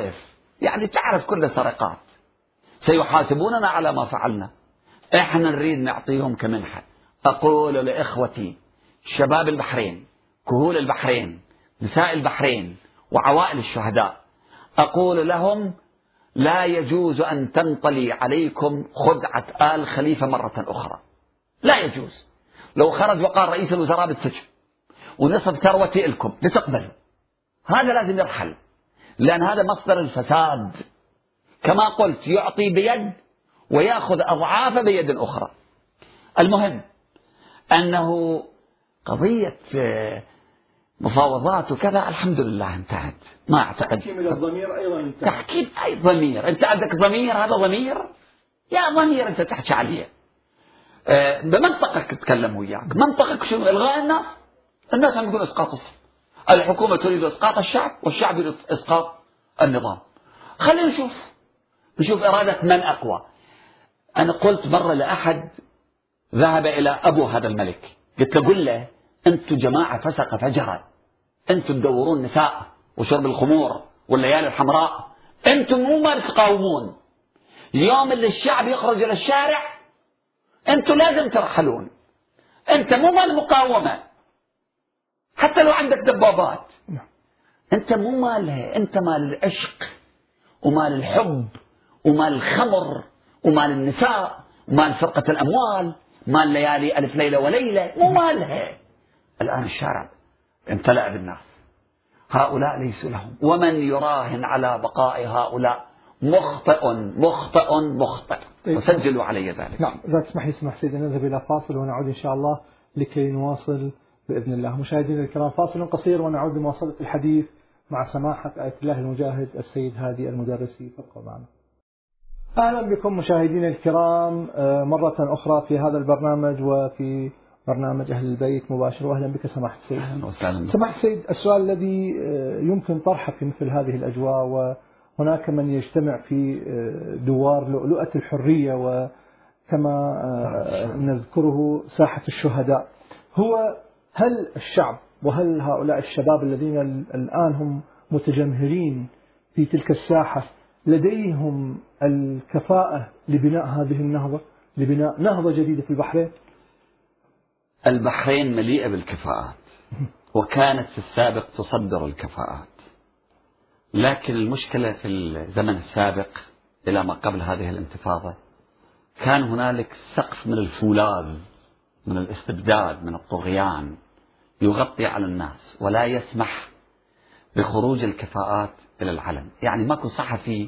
تعرف كل السرقات، سيحاسبوننا على ما فعلنا، احنا نريد نعطيهم كمنحة. أقول لإخوتي شباب البحرين، كهول البحرين، نساء البحرين، وعوائل الشهداء، أقول لهم لا يجوز أن تنطلي عليكم خدعة آل خليفة مرة أخرى، لا يجوز. لو خرج وقال رئيس الوزراء بالسجن ونصف ثروتي لكم لتقبلوا، هذا لازم يرحل، لأن هذا مصدر الفساد. كما قلت يعطي بيد ويأخذ أضعاف بيد أخرى. المهم أنه قضية مفاوضات وكذا الحمد لله انتهت. ما أعتقد تحكيم الضمير أيضا انتهت. تحكيم أي ضمير؟ أنت عندك ضمير؟ هذا ضمير؟ يا ضمير أنت تحكي عليه. بمنطقك تتكلم وياك. منطقك شنو؟ إلغاء الناس عم يقول إسقاط الصف. الحكومة تريد إسقاط الشعب والشعب يريد إسقاط النظام. خلينا نشوف إرادة من أقوى. أنا قلت مرة لأحد ذهب إلى أبو هذا الملك، قلت له قل له أنتم جماعة فسق فجرة، أنتم تدورون نساء وشرب الخمور والليالي الحمراء، أنتم مو ما تقاومون. يوم اللي الشعب يخرج إلى الشارع أنتم لازم ترحلون. أنت مو مال مقاومة، حتى لو عندك دبابات أنت مو مالها، أنت مال العشق ومال الحب ومال الخمر ومال النساء ومال سرقة الأموال، مال ليالي ألف ليلة وليلة، مو مالها. الآن الشارع امتلأ بالناس، هؤلاء ليسوا لهم، ومن يراهن على بقاء هؤلاء مخطئ مخطئ مخطئ. وسجلوا علي ذلك. نعم، إذا تسمح لي سمح سيدي نذهب إلى فاصل ونعود إن شاء الله لكي نواصل بإذن الله. مشاهدينا الكرام، فاصل قصير ونعود لمواصلة الحديث مع سماحة آية الله المجاهد السيد هادي المدرسي. فابقوا معنا. أهلا بكم مشاهدينا الكرام مرة أخرى في هذا البرنامج وفي برنامج أهل البيت مباشر. وأهلا بك سماحة السيد. سماحة السيد، السؤال الذي يمكن طرحه في مثل هذه الأجواء، وهناك من يجتمع في دوار لؤلؤة الحرية وكما نذكره ساحة الشهداء، هو هل الشعب وهل هؤلاء الشباب الذين الآن هم متجمهرين في تلك الساحة لديهم الكفاءة لبناء هذه النهضة، لبناء نهضة جديدة في البحرين؟ البحرين مليئة بالكفاءات، وكانت في السابق تصدر الكفاءات، لكن المشكلة في الزمن السابق إلى ما قبل هذه الانتفاضة كان هنالك سقف من الفولاذ، من الاستبداد، من الطغيان يغطي على الناس ولا يسمح بخروج الكفاءات إلى العلن. يعني ماكو صحفي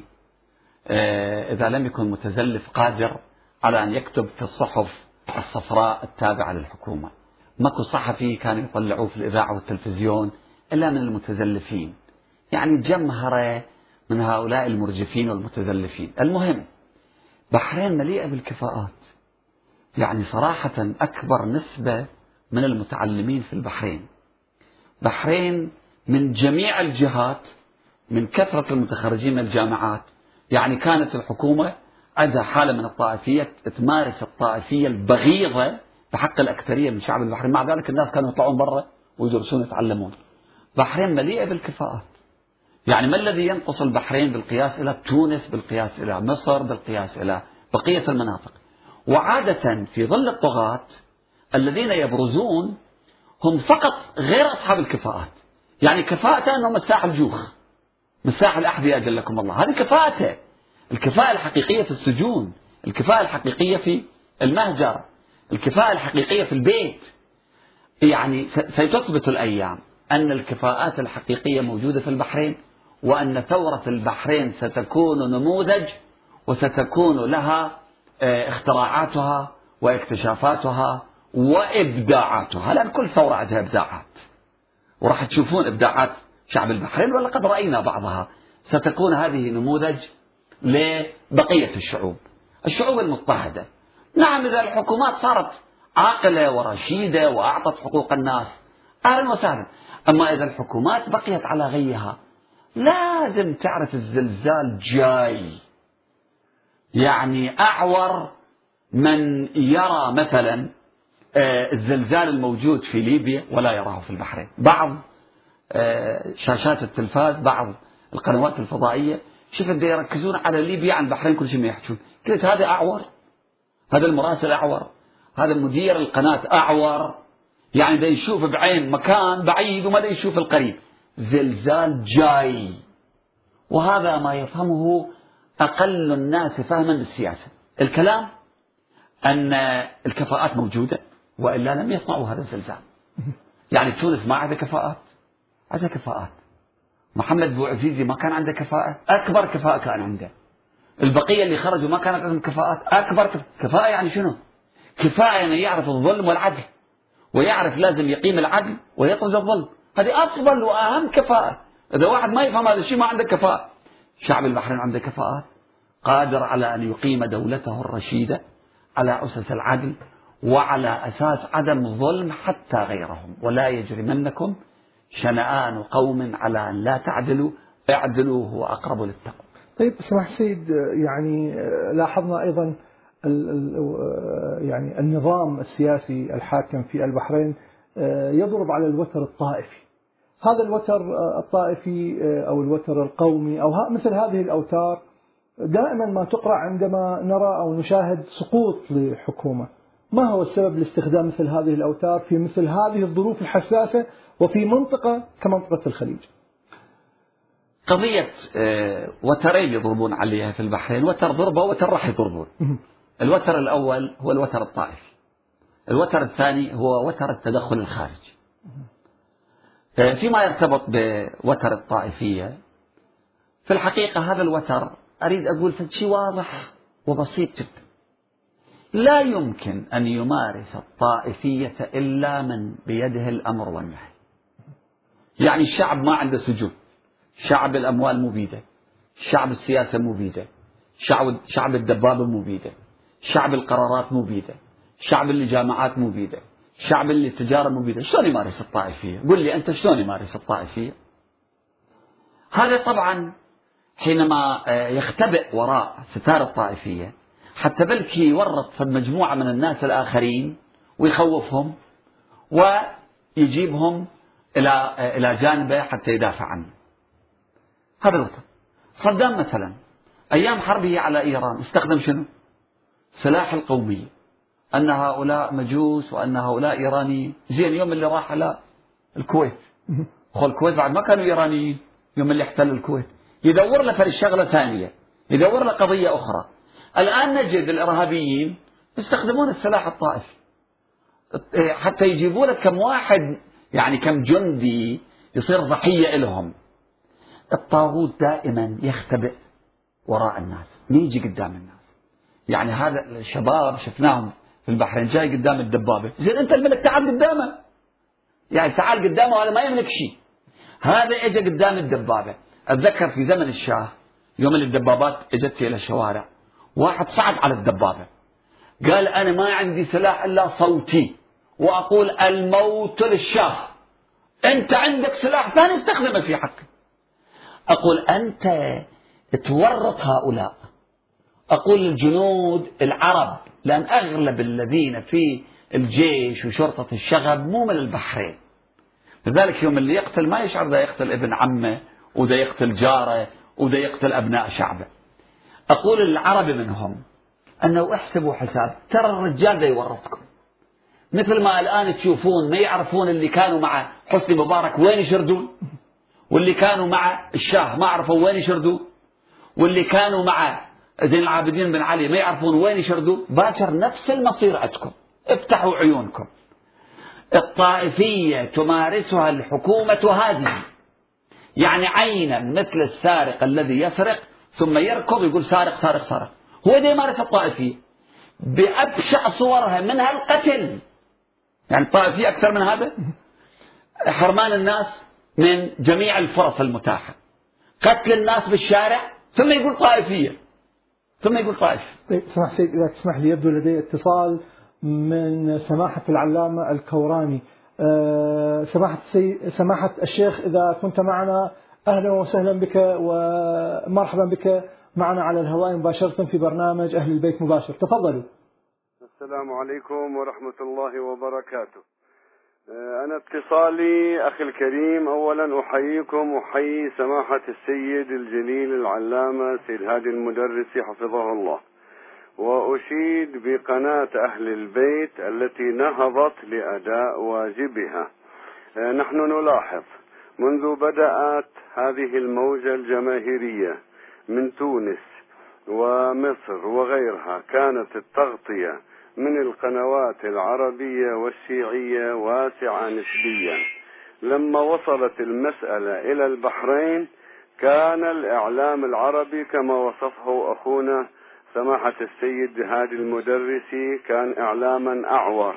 إذا لم يكن متزلف قادر على أن يكتب في الصحف الصفراء التابعة للحكومة، ماكو صحفي كانوا يطلعوه في الإذاعة والتلفزيون إلا من المتزلفين، يعني جمهرة من هؤلاء المرجفين والمتزلفين. المهم بحرين مليئة بالكفاءات، يعني صراحة أكبر نسبة من المتعلمين في البحرين. بحرين من جميع الجهات، من كثرة المتخرجين من الجامعات، يعني كانت الحكومة عندها حالة من الطائفية، تمارس الطائفية البغيضة بحق الأكثرية من شعب البحرين، مع ذلك الناس كانوا يطلعون برا ويدرسون يتعلمون. بحرين مليئة بالكفاءات، يعني ما الذي ينقص البحرين بالقياس إلى تونس، بالقياس إلى مصر، بالقياس إلى بقية المناطق؟ وعادة في ظل الطغاة الذين يبرزون هم فقط غير أصحاب الكفاءات، يعني كفاءته أنه مساح الجوخ، مساح الأحذية أجلكم الله، هذه كفاءته. الكفاءة الحقيقية في السجون، الكفاءة الحقيقية في المهجر، الكفاءة الحقيقية في البيت. يعني ستثبت الأيام أن الكفاءات الحقيقية موجودة في البحرين، وأن ثورة البحرين ستكون نموذج، وستكون لها اختراعاتها واكتشافاتها وإبداعاتها، لأن كل ثورة عندها إبداعات، وراح تشوفون إبداعات شعب البحرين ولقد رأينا بعضها. ستكون هذه نموذج لبقية الشعوب المضطهدة. نعم، إذا الحكومات صارت عاقلة ورشيدة وأعطت حقوق الناس أهلا وسهلا، أما إذا الحكومات بقيت على غيها لازم تعرف الزلزال جاي. يعني أعور من يرى مثلا الزلزال الموجود في ليبيا ولا يراه في البحرين. بعض شاشات التلفاز، بعض القنوات الفضائية شفت يركزون على ليبيا، عن البحرين كل شيء ما يحكون. قلت هذا أعور، هذا المراسل أعور، هذا مدير القناة أعور، يعني ده يشوف بعين مكان بعيد وما ده يشوف القريب. زلزال جاي، وهذا ما يفهمه أقل الناس فهما للسياسة. الكلام أن الكفاءات موجودة، وإلا لم يصنعوا هذا الزلزال. يعني تونس ما عندها كفاءات، عندها كفاءات. محمد بوعزيزي ما كان عنده كفاءة، أكبر كفاءة كان عنده. البقية اللي خرجوا ما كانت عندهم كفاءات، أكبر كفاءة. يعني شنو كفاءة؟ يعني يعرف الظلم والعدل، ويعرف لازم يقيم العدل ويطرد الظلم. هذه أفضل وأهم كفاءة. إذا واحد ما يفهم هذا الشيء ما عنده كفاءة. شعب البحرين عنده كفاءات، قادر على أن يقيم دولته الرشيدة على أسس العدل وعلى أساس عدم الظلم حتى غيرهم. ولا يجرمنكم شنآن قوم على أن لا تعدلوا، اعدلوا هو أقرب للتقوى. طيب سماحة السيد، يعني لاحظنا أيضا يعني النظام السياسي الحاكم في البحرين يضرب على الوتر الطائفي. هذا الوتر الطائفي أو الوتر القومي أو مثل هذه الأوتار دائما ما تقرأ عندما نرى أو نشاهد سقوط لحكومة. ما هو السبب لاستخدام مثل هذه الأوتار في مثل هذه الظروف الحساسة وفي منطقة كمنطقة الخليج؟ قضية وترين يضربون عليها في البحرين، وتر ضربة وتر راح يضربون. الوتر الأول هو الوتر الطائفي، الوتر الثاني هو وتر التدخل الخارجي. فيما يرتبط بوتر الطائفية، في الحقيقة هذا الوتر أريد أقول شيء واضح وبسيط جدا. لا يمكن أن يمارس الطائفية إلا من بيده الأمر والنهي. يعني الشعب ما عنده سجون، شعب الأموال مبيدة، شعب السياسة مبيدة، شعب الدبابة مبيدة، شعب القرارات مبيدة، شعب اللي جامعات مبيدة، شعب اللي التجارة مبيدة. شلون يمارس الطائفية؟ قل لي أنت شلون يمارس الطائفية؟ هذا طبعا حينما يختبئ وراء ستار الطائفية حتى بلكي يورط في مجموعة من الناس الآخرين ويخوفهم ويجيبهم إلى جانبه حتى يدافع عنه. هذا الوطن. صدام مثلا أيام حربه على إيران استخدم شنو؟ سلاح القومية، أن هؤلاء مجوس وأن هؤلاء إيرانيين. زين يوم اللي راح على الكويت، الكويت بعد ما كانوا إيرانيين، يوم اللي احتل الكويت يدور له فرق شغلة ثانية، يدور له قضية أخرى. الآن نجد الإرهابيين يستخدمون السلاح الطائفي حتى يجيبوا لك كم واحد، يعني كم جندي يصير ضحية لهم. الطاغوت دائما يختبئ وراء الناس، يجي قدام الناس. يعني هذا الشباب شفناهم في البحرين جاي قدام الدبابة، زين أنت الملك تعال قدامه، يعني تعال قدامه، هذا ما يملك شيء. هذا اجى قدام الدبابة. أتذكر في زمن الشاه يوم اللي الدبابات اجت إلى الشوارع، واحد صعد على الدبابة قال أنا ما عندي سلاح إلا صوتي، وأقول الموت للشاه، أنت عندك سلاح ثاني استخدمه في حقك. أقول أنت تورط هؤلاء. أقول الجنود العرب، لأن أغلب الذين في الجيش وشرطة الشغب مو من البحرين، لذلك يوم اللي يقتل ما يشعر ده يقتل ابن عمه وده يقتل جاره وده يقتل أبناء شعبه. أقول العرب منهم أنه احسبوا حساب، ترى الرجال ده يورطكم، مثل ما الآن تشوفون ما يعرفون اللي كانوا مع حسني مبارك وين يشردون، واللي كانوا مع الشاه ما عرفوا وين يشردون، واللي كانوا مع زين العابدين بن علي ما يعرفون وين يشردون. باكر نفس المصير عندكم، افتحوا عيونكم. الطائفية تمارسها الحكومة هذه، يعني عينا مثل السارق الذي يسرق ثم يركض يقول سارق سارق سارق، هو ده يمارس الطائفية بأبشع صورها، منها القتل. يعني الطائفية أكثر من هذا، حرمان الناس من جميع الفرص المتاحة، قتل الناس بالشارع، ثم يقول طائفية، ثم يقول طائف. طيب سمح سيد، إذا تسمح لي، يبدو لدي اتصال من سماحة العلامة الكوراني. سماحة الشيخ، إذا كنت معنا أهلا وسهلا بك ومرحبا بك معنا على الهواء مباشرة في برنامج أهل البيت مباشر، تفضلوا. السلام عليكم ورحمة الله وبركاته. أنا اتصالي أخي الكريم، أولا أحييكم وأحيي سماحة السيد الجليل العلامة سيد هادي المدرسي حفظه الله، وأشيد بقناة أهل البيت التي نهضت لأداء واجبها. نحن نلاحظ منذ بدأت هذه الموجة الجماهيرية من تونس ومصر وغيرها، كانت التغطية من القنوات العربية والشيعية واسعة نسبيا. لما وصلت المسألة إلى البحرين كان الإعلام العربي كما وصفه أخونا سماحة السيد هادي المدرسي كان إعلاما أعور،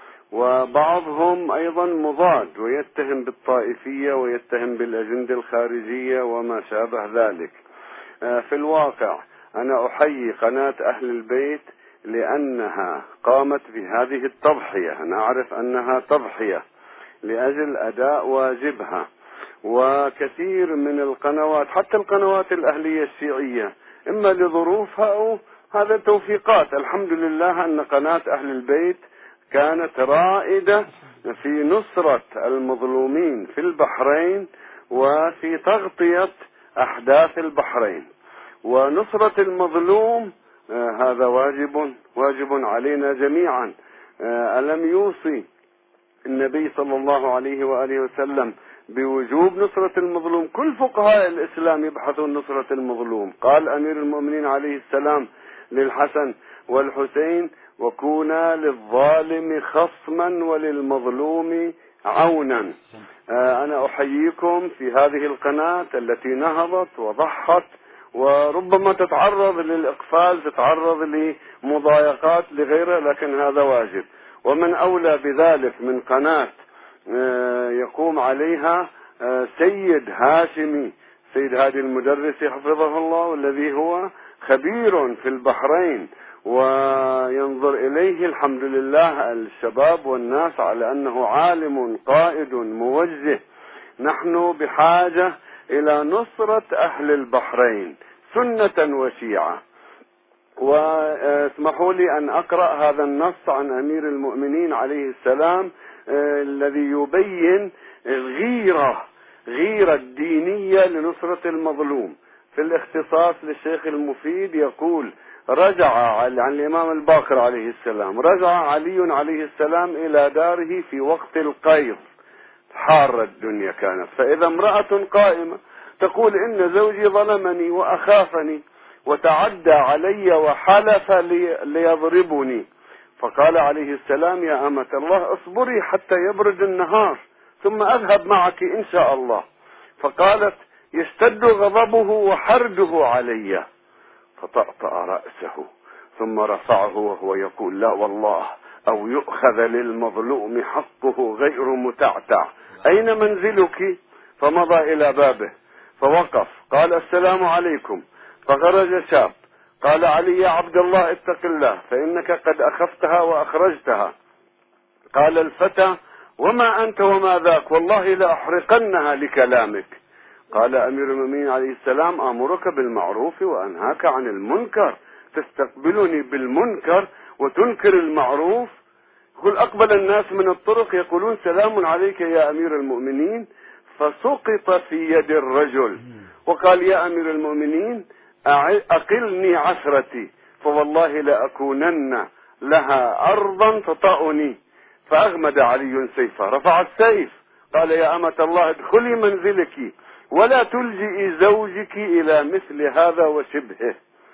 وبعضهم أيضا مضاد ويتهم بالطائفية ويتهم بالأجندة الخارجية وما شابه ذلك. في الواقع أنا أحيي قناة أهل البيت لأنها قامت بهذه التضحية، أنا أعرف أنها تضحية لأجل أداء واجبها. وكثير من القنوات حتى القنوات الأهلية الشيعية إما لظروفها أو هذا توفيقات، الحمد لله أن قناة أهل البيت كانت رائدة في نصرة المظلومين في البحرين وفي تغطية أحداث البحرين. ونصرة المظلوم هذا واجب علينا جميعا. ألم يوصي النبي صلى الله عليه وآله وسلم بوجوب نصرة المظلوم؟ كل فقهاء الإسلام يبحثون نصرة المظلوم. قال أمير المؤمنين عليه السلام للحسن والحسين: وكونا للظالم خصما وللمظلوم عونا. أنا أحييكم في هذه القناة التي نهضت وضحت، وربما تتعرض للإقفال، تتعرض لمضايقات لغيرها، لكن هذا واجب. ومن أولى بذلك من قناة يقوم عليها سيد هاشمي سيد هادي المدرسي حفظه الله، والذي هو خبير في البحرين وينظر إليه الحمد لله الشباب والناس على أنه عالم قائد موجه. نحن بحاجة إلى نصرة أهل البحرين سنة وشيعة. واسمحوا لي أن أقرأ هذا النص عن أمير المؤمنين عليه السلام الذي يبين الغيرة غيرة دينية لنصرة المظلوم. في الاختصاص للشيخ المفيد يقول: رجع عن الإمام الباقر عليه السلام، رجع علي عليه السلام إلى داره في وقت القيظ، حارة الدنيا كانت، فإذا امرأة قائمة تقول: إن زوجي ظلمني وأخافني وتعدى علي وحلف ليضربني. فقال عليه السلام: يا أمة الله اصبري حتى يبرد النهار ثم أذهب معك إن شاء الله. فقالت: يشتد غضبه وحرده علي. فطأطأ رأسه ثم رفعه وهو يقول: لا والله، أو يؤخذ للمظلوم حقه غير متعتع، أين منزلك؟ فمضى إلى بابه فوقف، قال: السلام عليكم. فخرج شاب، قال علي: يا عبد الله اتق الله فإنك قد أخفتها وأخرجتها. قال الفتى: وما أنت وما ذاك، والله لأحرقنها لكلامك. قال أمير المؤمنين عليه السلام: أمرك بالمعروف وأنهاك عن المنكر، تستقبلني بالمنكر وتنكر المعروف. يقول: أقبل الناس من الطرق يقولون: سلام عليك يا أمير المؤمنين، فسقط في يد الرجل وقال: يا أمير المؤمنين أقلني عثرتي، فوالله لأكونن لها أرضا تطأني. فأغمد علي سيفه، رفع السيف، قال: يا أمة الله ادخلي منزلك ولا تلجئي زوجك إلى مثل هذا وشبهه.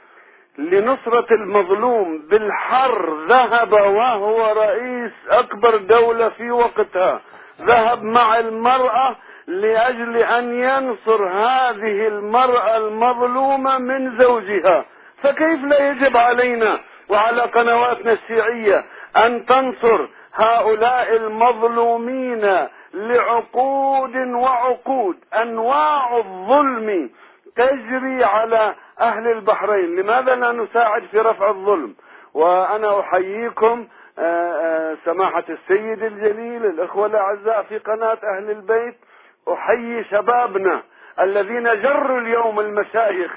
لنصرة المظلوم بالحر ذهب وهو رئيس أكبر دولة في وقتها، ذهب مع المرأة لأجل أن ينصر هذه المرأة المظلومة من زوجها. فكيف لا يجب علينا وعلى قنواتنا الشيعية أن تنصر هؤلاء المظلومين لعقود وعقود؟ أنواع الظلم تجري على أهل البحرين، لماذا لا نساعد في رفع الظلم؟ وأنا أحييكم سماحة السيد الجليل، الأخوة الأعزاء في قناة أهل البيت، أحيي شبابنا الذين جروا اليوم المشايخ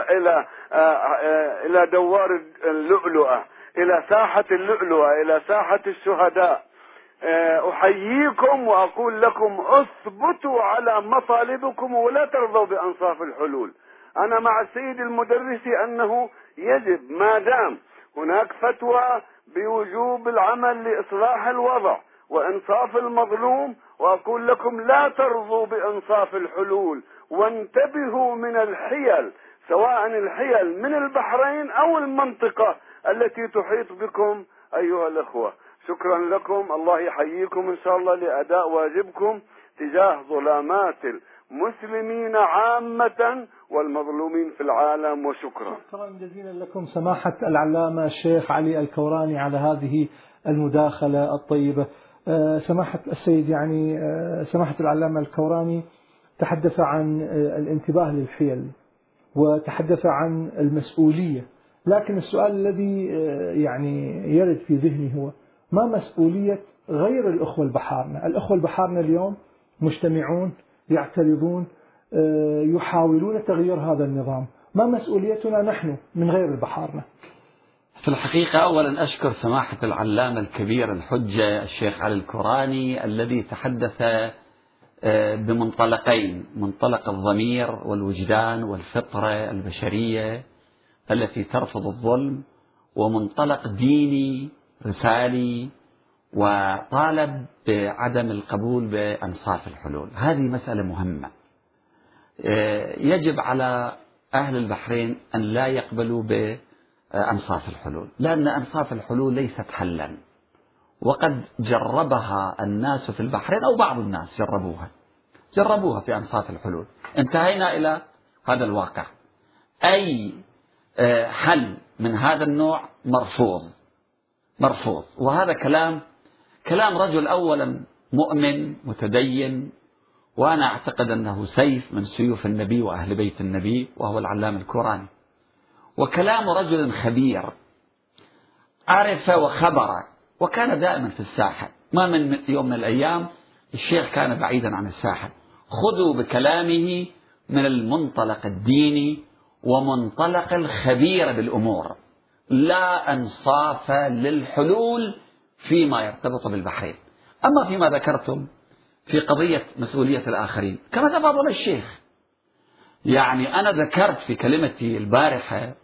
إلى دوار اللؤلؤة، إلى ساحة اللؤلؤة، إلى ساحة الشهداء. أحييكم وأقول لكم: اثبتوا على مطالبكم ولا ترضوا بأنصاف الحلول. أنا مع السيد المدرس أنه يجب، ما دام هناك فتوى بوجوب العمل لإصلاح الوضع وإنصاف المظلوم، وأقول لكم: لا ترضوا بأنصاف الحلول، وانتبهوا من الحيل، سواء الحيل من البحرين أو المنطقة التي تحيط بكم أيها الأخوة. شكرا لكم، الله يحييكم إن شاء الله لأداء واجبكم تجاه ظلامات المسلمين عامة والمظلومين في العالم. وشكرا. شكرا جزيلا لكم سماحة العلامة الشيخ علي الكوراني على هذه المداخلة الطيبة. سماحة السيد، يعني سماحة العلامة الكوراني تحدث عن الانتباه للحيل وتحدث عن المسؤولية، لكن السؤال الذي يعني يرد في ذهني هو: ما مسؤولية غير الأخوة البحارنة؟ الأخوة البحارنة اليوم مجتمعون، يعترضون، يحاولون تغيير هذا النظام، ما مسؤوليتنا نحن من غير البحارنة؟ في الحقيقة أولا أشكر سماحة العلامة الكبير الحجة الشيخ علي الكوراني الذي تحدث بمنطلقين: منطلق الضمير والوجدان والفطرة البشرية التي ترفض الظلم، ومنطلق ديني رسالي وطالب بعدم القبول بأنصاف الحلول. هذه مسألة مهمة. يجب على أهل البحرين أن لا يقبلوا بأنصاف الحلول، لأن أنصاف الحلول ليست حلا، وقد جربها الناس في البحرين أو بعض الناس جربوها في أنصاف الحلول. انتهينا إلى هذا الواقع. أي حل من هذا النوع مرفوض. وهذا كلام رجل أولا مؤمن متدين، وأنا أعتقد أنه سيف من سيوف النبي وأهل بيت النبي، وهو العلامة الكوراني. وكلام رجل خبير عرف وخبر وكان دائما في الساحة، ما من يوم من الأيام الشيخ كان بعيدا عن الساحة. خذوا بكلامه من المنطلق الديني ومنطلق الخبير بالأمور. لا أنصاف للحلول فيما يرتبط بالبحرين. أما فيما ذكرتم في قضية مسؤولية الآخرين كما تفضل الشيخ. يعني أنا ذكرت في كلمتي البارحة،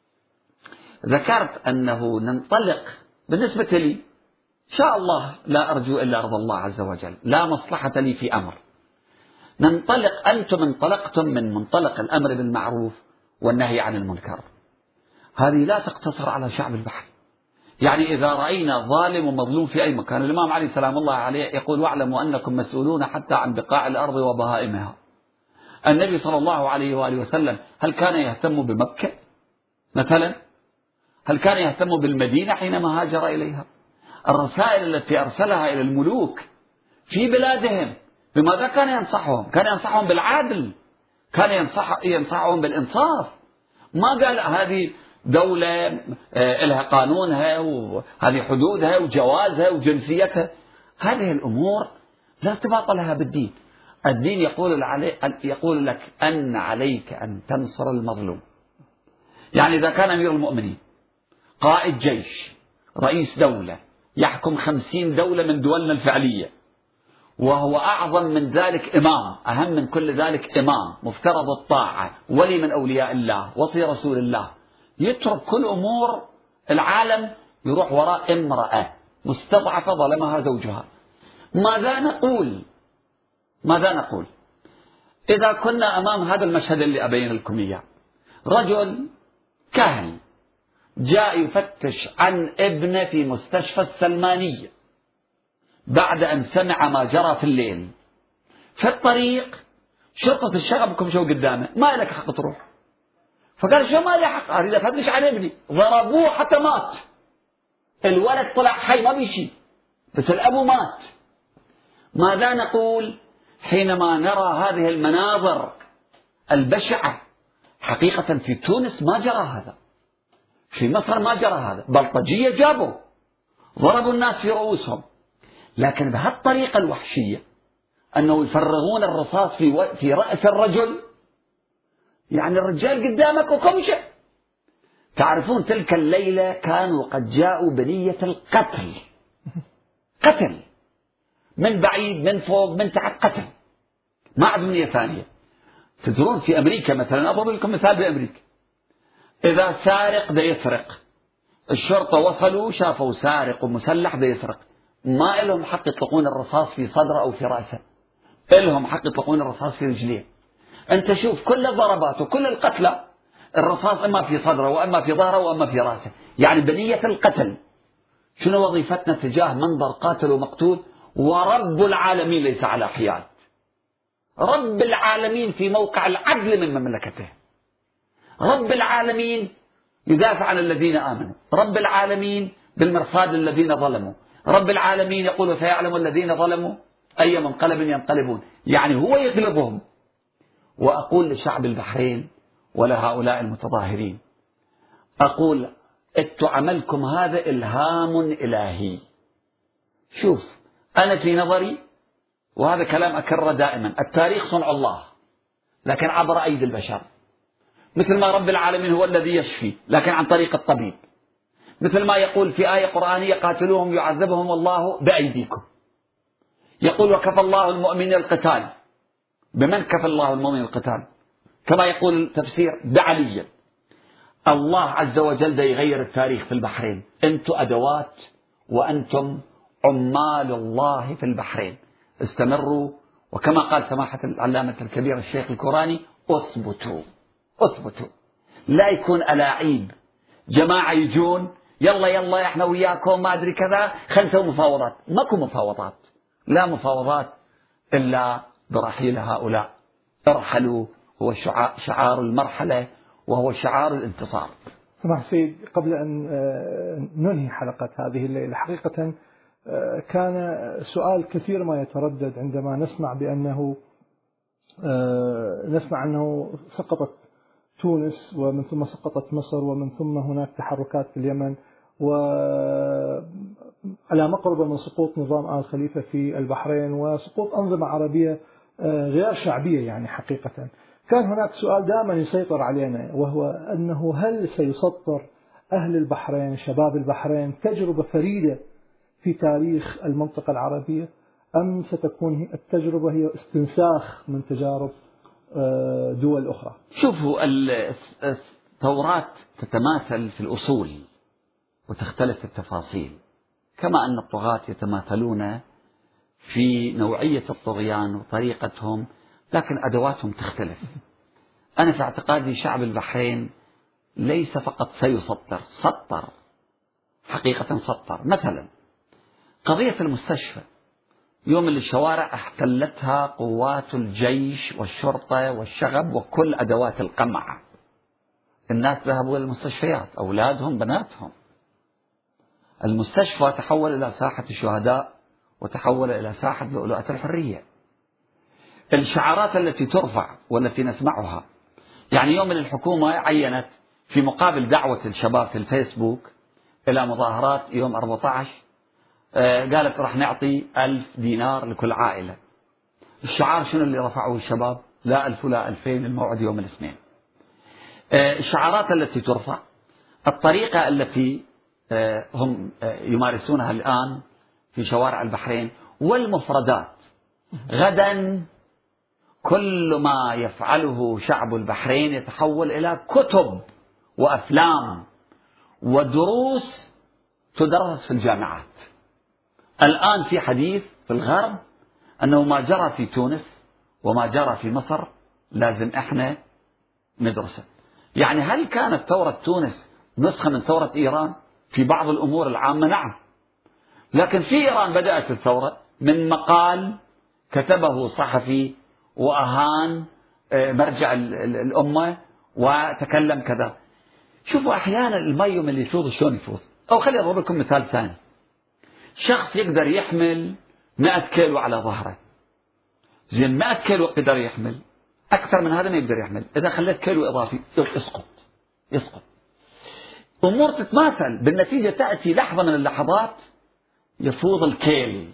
ذكرت أنه ننطلق بالنسبة لي إن شاء الله لا أرجو إلا رضا الله عز وجل، لا مصلحة لي في أمر، ننطلق. أنتم انطلقتم من منطلق الأمر بالمعروف والنهي عن المنكر، هذه لا تقتصر على شعب البحر. يعني إذا رأينا ظالم ومظلوم في أي مكان، الإمام علي سلام الله عليه يقول واعلموا أنكم مسؤولون حتى عن بقاع الأرض وبهائمها. النبي صلى الله عليه وآله وسلم هل كان يهتم بمكة مثلا؟ هل كان يهتم بالمدينة حينما هاجر إليها؟ الرسائل التي أرسلها إلى الملوك في بلادهم بماذا كان ينصحهم؟ كان ينصحهم بالعدل، كان ينصحهم بالإنصاف. ما قال هذه دولة لها قانونها وهذه حدودها وجوازها وجنسيتها. هذه الأمور لا ارتباط لها بالدين. الدين يقول لك أن عليك أن تنصر المظلوم. يعني إذا كان أمير المؤمنين قائد جيش رئيس دولة يحكم 50 دولة من دولنا الفعلية، وهو أعظم من ذلك إمام، أهم من كل ذلك إمام مفترض الطاعة، ولي من أولياء الله، وصي رسول الله، يترك كل أمور العالم يروح وراء امرأة مستضعفة ظلمها زوجها. ماذا نقول إذا كنا أمام هذا المشهد اللي أبين لكم إياه؟ رجل كاهن جاء يفتش عن ابنه في مستشفى السلمانية بعد أن سمع ما جرى في الليل. في الطريق شرطة الشغب بكم شو قدامه، ما لك حق تروح. فقال شو ما لي حق، أريد أفتش عن ابني. ضربوه حتى مات. الولد طلع حي ما بيشي، بس الأبو مات. ماذا نقول حينما نرى هذه المناظر البشعة؟ حقيقة في تونس ما جرى هذا، في مصر ما جرى هذا، بلطجية جابوا ضربوا الناس في رؤوسهم، لكن بهالطريقة الوحشية أنه يفرغون الرصاص في رأس الرجل. يعني الرجال قدامك وكمشة. تعرفون تلك الليلة كانوا قد جاءوا بنية القتل، قتل من بعيد من فوق من تحت، قتل ما عاد بنية ثانية. تدرون في أمريكا مثلا، أضرب لكم مثال بأمريكا، إذا سارق دا يسرق، الشرطة وصلوا شافوا سارق ومسلح دا يسرق، ما لهم حق يطلقون الرصاص في صدره أو في رأسه، لهم حق يطلقون الرصاص في رجليه. أنت شوف كل الضربات وكل القتلى الرصاص إما في صدره وإما في ظهره وإما في رأسه. يعني بنية القتل. شنو وظيفتنا تجاه منظر قاتل ومقتول؟ ورب العالمين ليس على حياد. رب العالمين في موقع العدل من مملكته. رب العالمين يدافع عن الذين آمنوا. رب العالمين بالمرصاد الذين ظلموا. رب العالمين يقول سيعلم الذين ظلموا أي منقلب ينقلبون. يعني هو يغلبهم. وأقول لشعب البحرين ولهؤلاء المتظاهرين، أقول أنتم عملكم هذا إلهام إلهي. شوف أنا في نظري، وهذا كلام أكرره دائما، التاريخ صنع الله لكن عبر أيدي البشر. مثل ما رب العالمين هو الذي يشفي لكن عن طريق الطبيب. مثل ما يقول في آية قرآنية قاتلوهم يعذبهم الله بأيديكم. يقول وكفى الله المؤمنين القتال. بمن كفى الله المؤمنين القتال؟ كما يقول التفسير بعلي. الله عز وجل دا يغير التاريخ في البحرين. أنتم أدوات وأنتم عمال الله في البحرين. استمروا، وكما قال سماحة العلامة الكبير الشيخ الكوراني أثبتوا. لا يكون ألاعيب جماعة يجون يلا احنا وياكم ما أدري كذا خلنا نسوي مفاوضات. ماكو مفاوضات، لا مفاوضات إلا برحيل هؤلاء. ارحلوا هو شعار المرحلة وهو شعار الانتصار. سماحة السيد، قبل أن ننهي حلقة هذه الليلة، حقيقة كان سؤال كثير ما يتردد عندما نسمع أنه سقطت تونس ومن ثم سقطت مصر ومن ثم هناك تحركات في اليمن، وعلى مقربة من سقوط نظام آل خليفة في البحرين وسقوط أنظمة عربية غير شعبية. يعني حقيقة كان هناك سؤال دائما يسيطر علينا، وهو أنه هل سيسطر أهل البحرين شباب البحرين تجربة فريدة في تاريخ المنطقة العربية؟ أم ستكون التجربة هي استنساخ من تجارب دول أخرى؟ شوفوا، الثورات تتماثل في الأصول وتختلف في التفاصيل، كما أن الطغاة يتماثلون في نوعية الطغيان وطريقتهم، لكن أدواتهم تختلف. أنا في اعتقادي شعب البحرين ليس فقط سطر حقيقة سطر. مثلا قضية المستشفى، يوم اللي الشوارع احتلتها قوات الجيش والشرطة والشغب وكل أدوات القمع، الناس ذهبوا إلى المستشفيات، أولادهم بناتهم. المستشفى تحول إلى ساحة الشهداء وتحول إلى ساحة لؤلؤة الحرية. الشعارات التي ترفع والتي نسمعها، يعني يوم الحكومة عينت في مقابل دعوة الشباب في الفيسبوك إلى مظاهرات يوم 14، قالت راح نعطي 1000 دينار لكل عائلة. الشعار شنو اللي رفعه الشباب؟ لا 1000 ولا 2000، الموعد يوم الاثنين. الشعارات التي ترفع، الطريقة التي هم يمارسونها الآن في شوارع البحرين، والمفردات. غدا كل ما يفعله شعب البحرين يتحول إلى كتب وأفلام ودروس تدرس في الجامعات. الآن في حديث في الغرب أنه ما جرى في تونس وما جرى في مصر لازم إحنا ندرسه. يعني هل كانت ثورة تونس نسخة من ثورة إيران؟ في بعض الأمور العامة نعم، لكن في إيران بدأت الثورة من مقال كتبه صحفي وأهان مرجع الأمة وتكلم كذا. شوفوا أحيانا الميم اللي يفوض شلون يفوض. أو خلي أضرب لكم مثال ثاني. شخص يقدر يحمل 100 كيلو على ظهره، زين 100 كيلو يقدر يحمل، أكثر من هذا ما يقدر يحمل. إذا خليت كيلو إضافي يسقط. أمور تتماثل، بالنتيجة تأتي لحظة من اللحظات يفوض الكيل.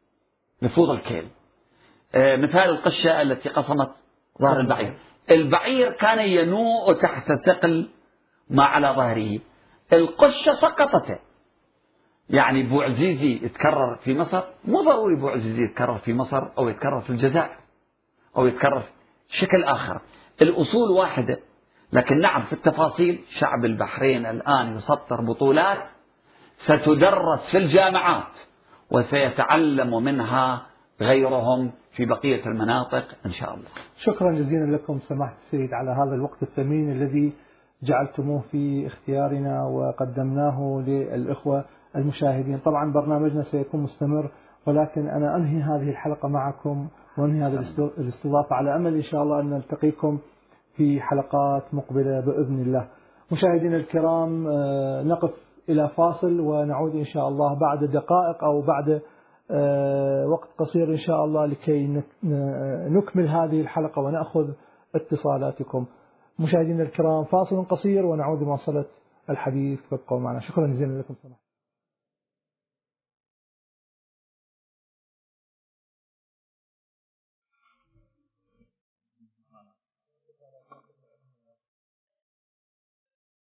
مثال القشة التي قصمت ظهر البعير. البعير كان ينوء تحت ثقل ما على ظهره، القشة سقطته. يعني بوعزيزي يتكرر في مصر، مو ضروري بوعزيزي يتكرر في مصر أو يتكرر في الجزائر أو يتكرر بشكل آخر. الأصول واحدة، لكن نعم في التفاصيل. شعب البحرين الآن يسطر بطولات ستدرس في الجامعات وسيتعلم منها غيرهم في بقية المناطق إن شاء الله. شكرا جزيلا لكم سماحة السيد على هذا الوقت الثمين الذي جعلتموه في اختيارنا وقدمناه للإخوة المشاهدين. طبعا برنامجنا سيكون مستمر، ولكن أنا أنهي هذه الحلقة معكم وأنهي هذه الاستضافة على أمل إن شاء الله أن نلتقيكم في حلقات مقبلة بإذن الله. مشاهدينا الكرام، نقف إلى فاصل ونعود إن شاء الله بعد دقائق أو بعد وقت قصير إن شاء الله لكي نكمل هذه الحلقة ونأخذ اتصالاتكم. مشاهدينا الكرام، فاصل قصير ونعود لمواصلة الحديث، فابقوا معنا. شكرا جزيلا لكم.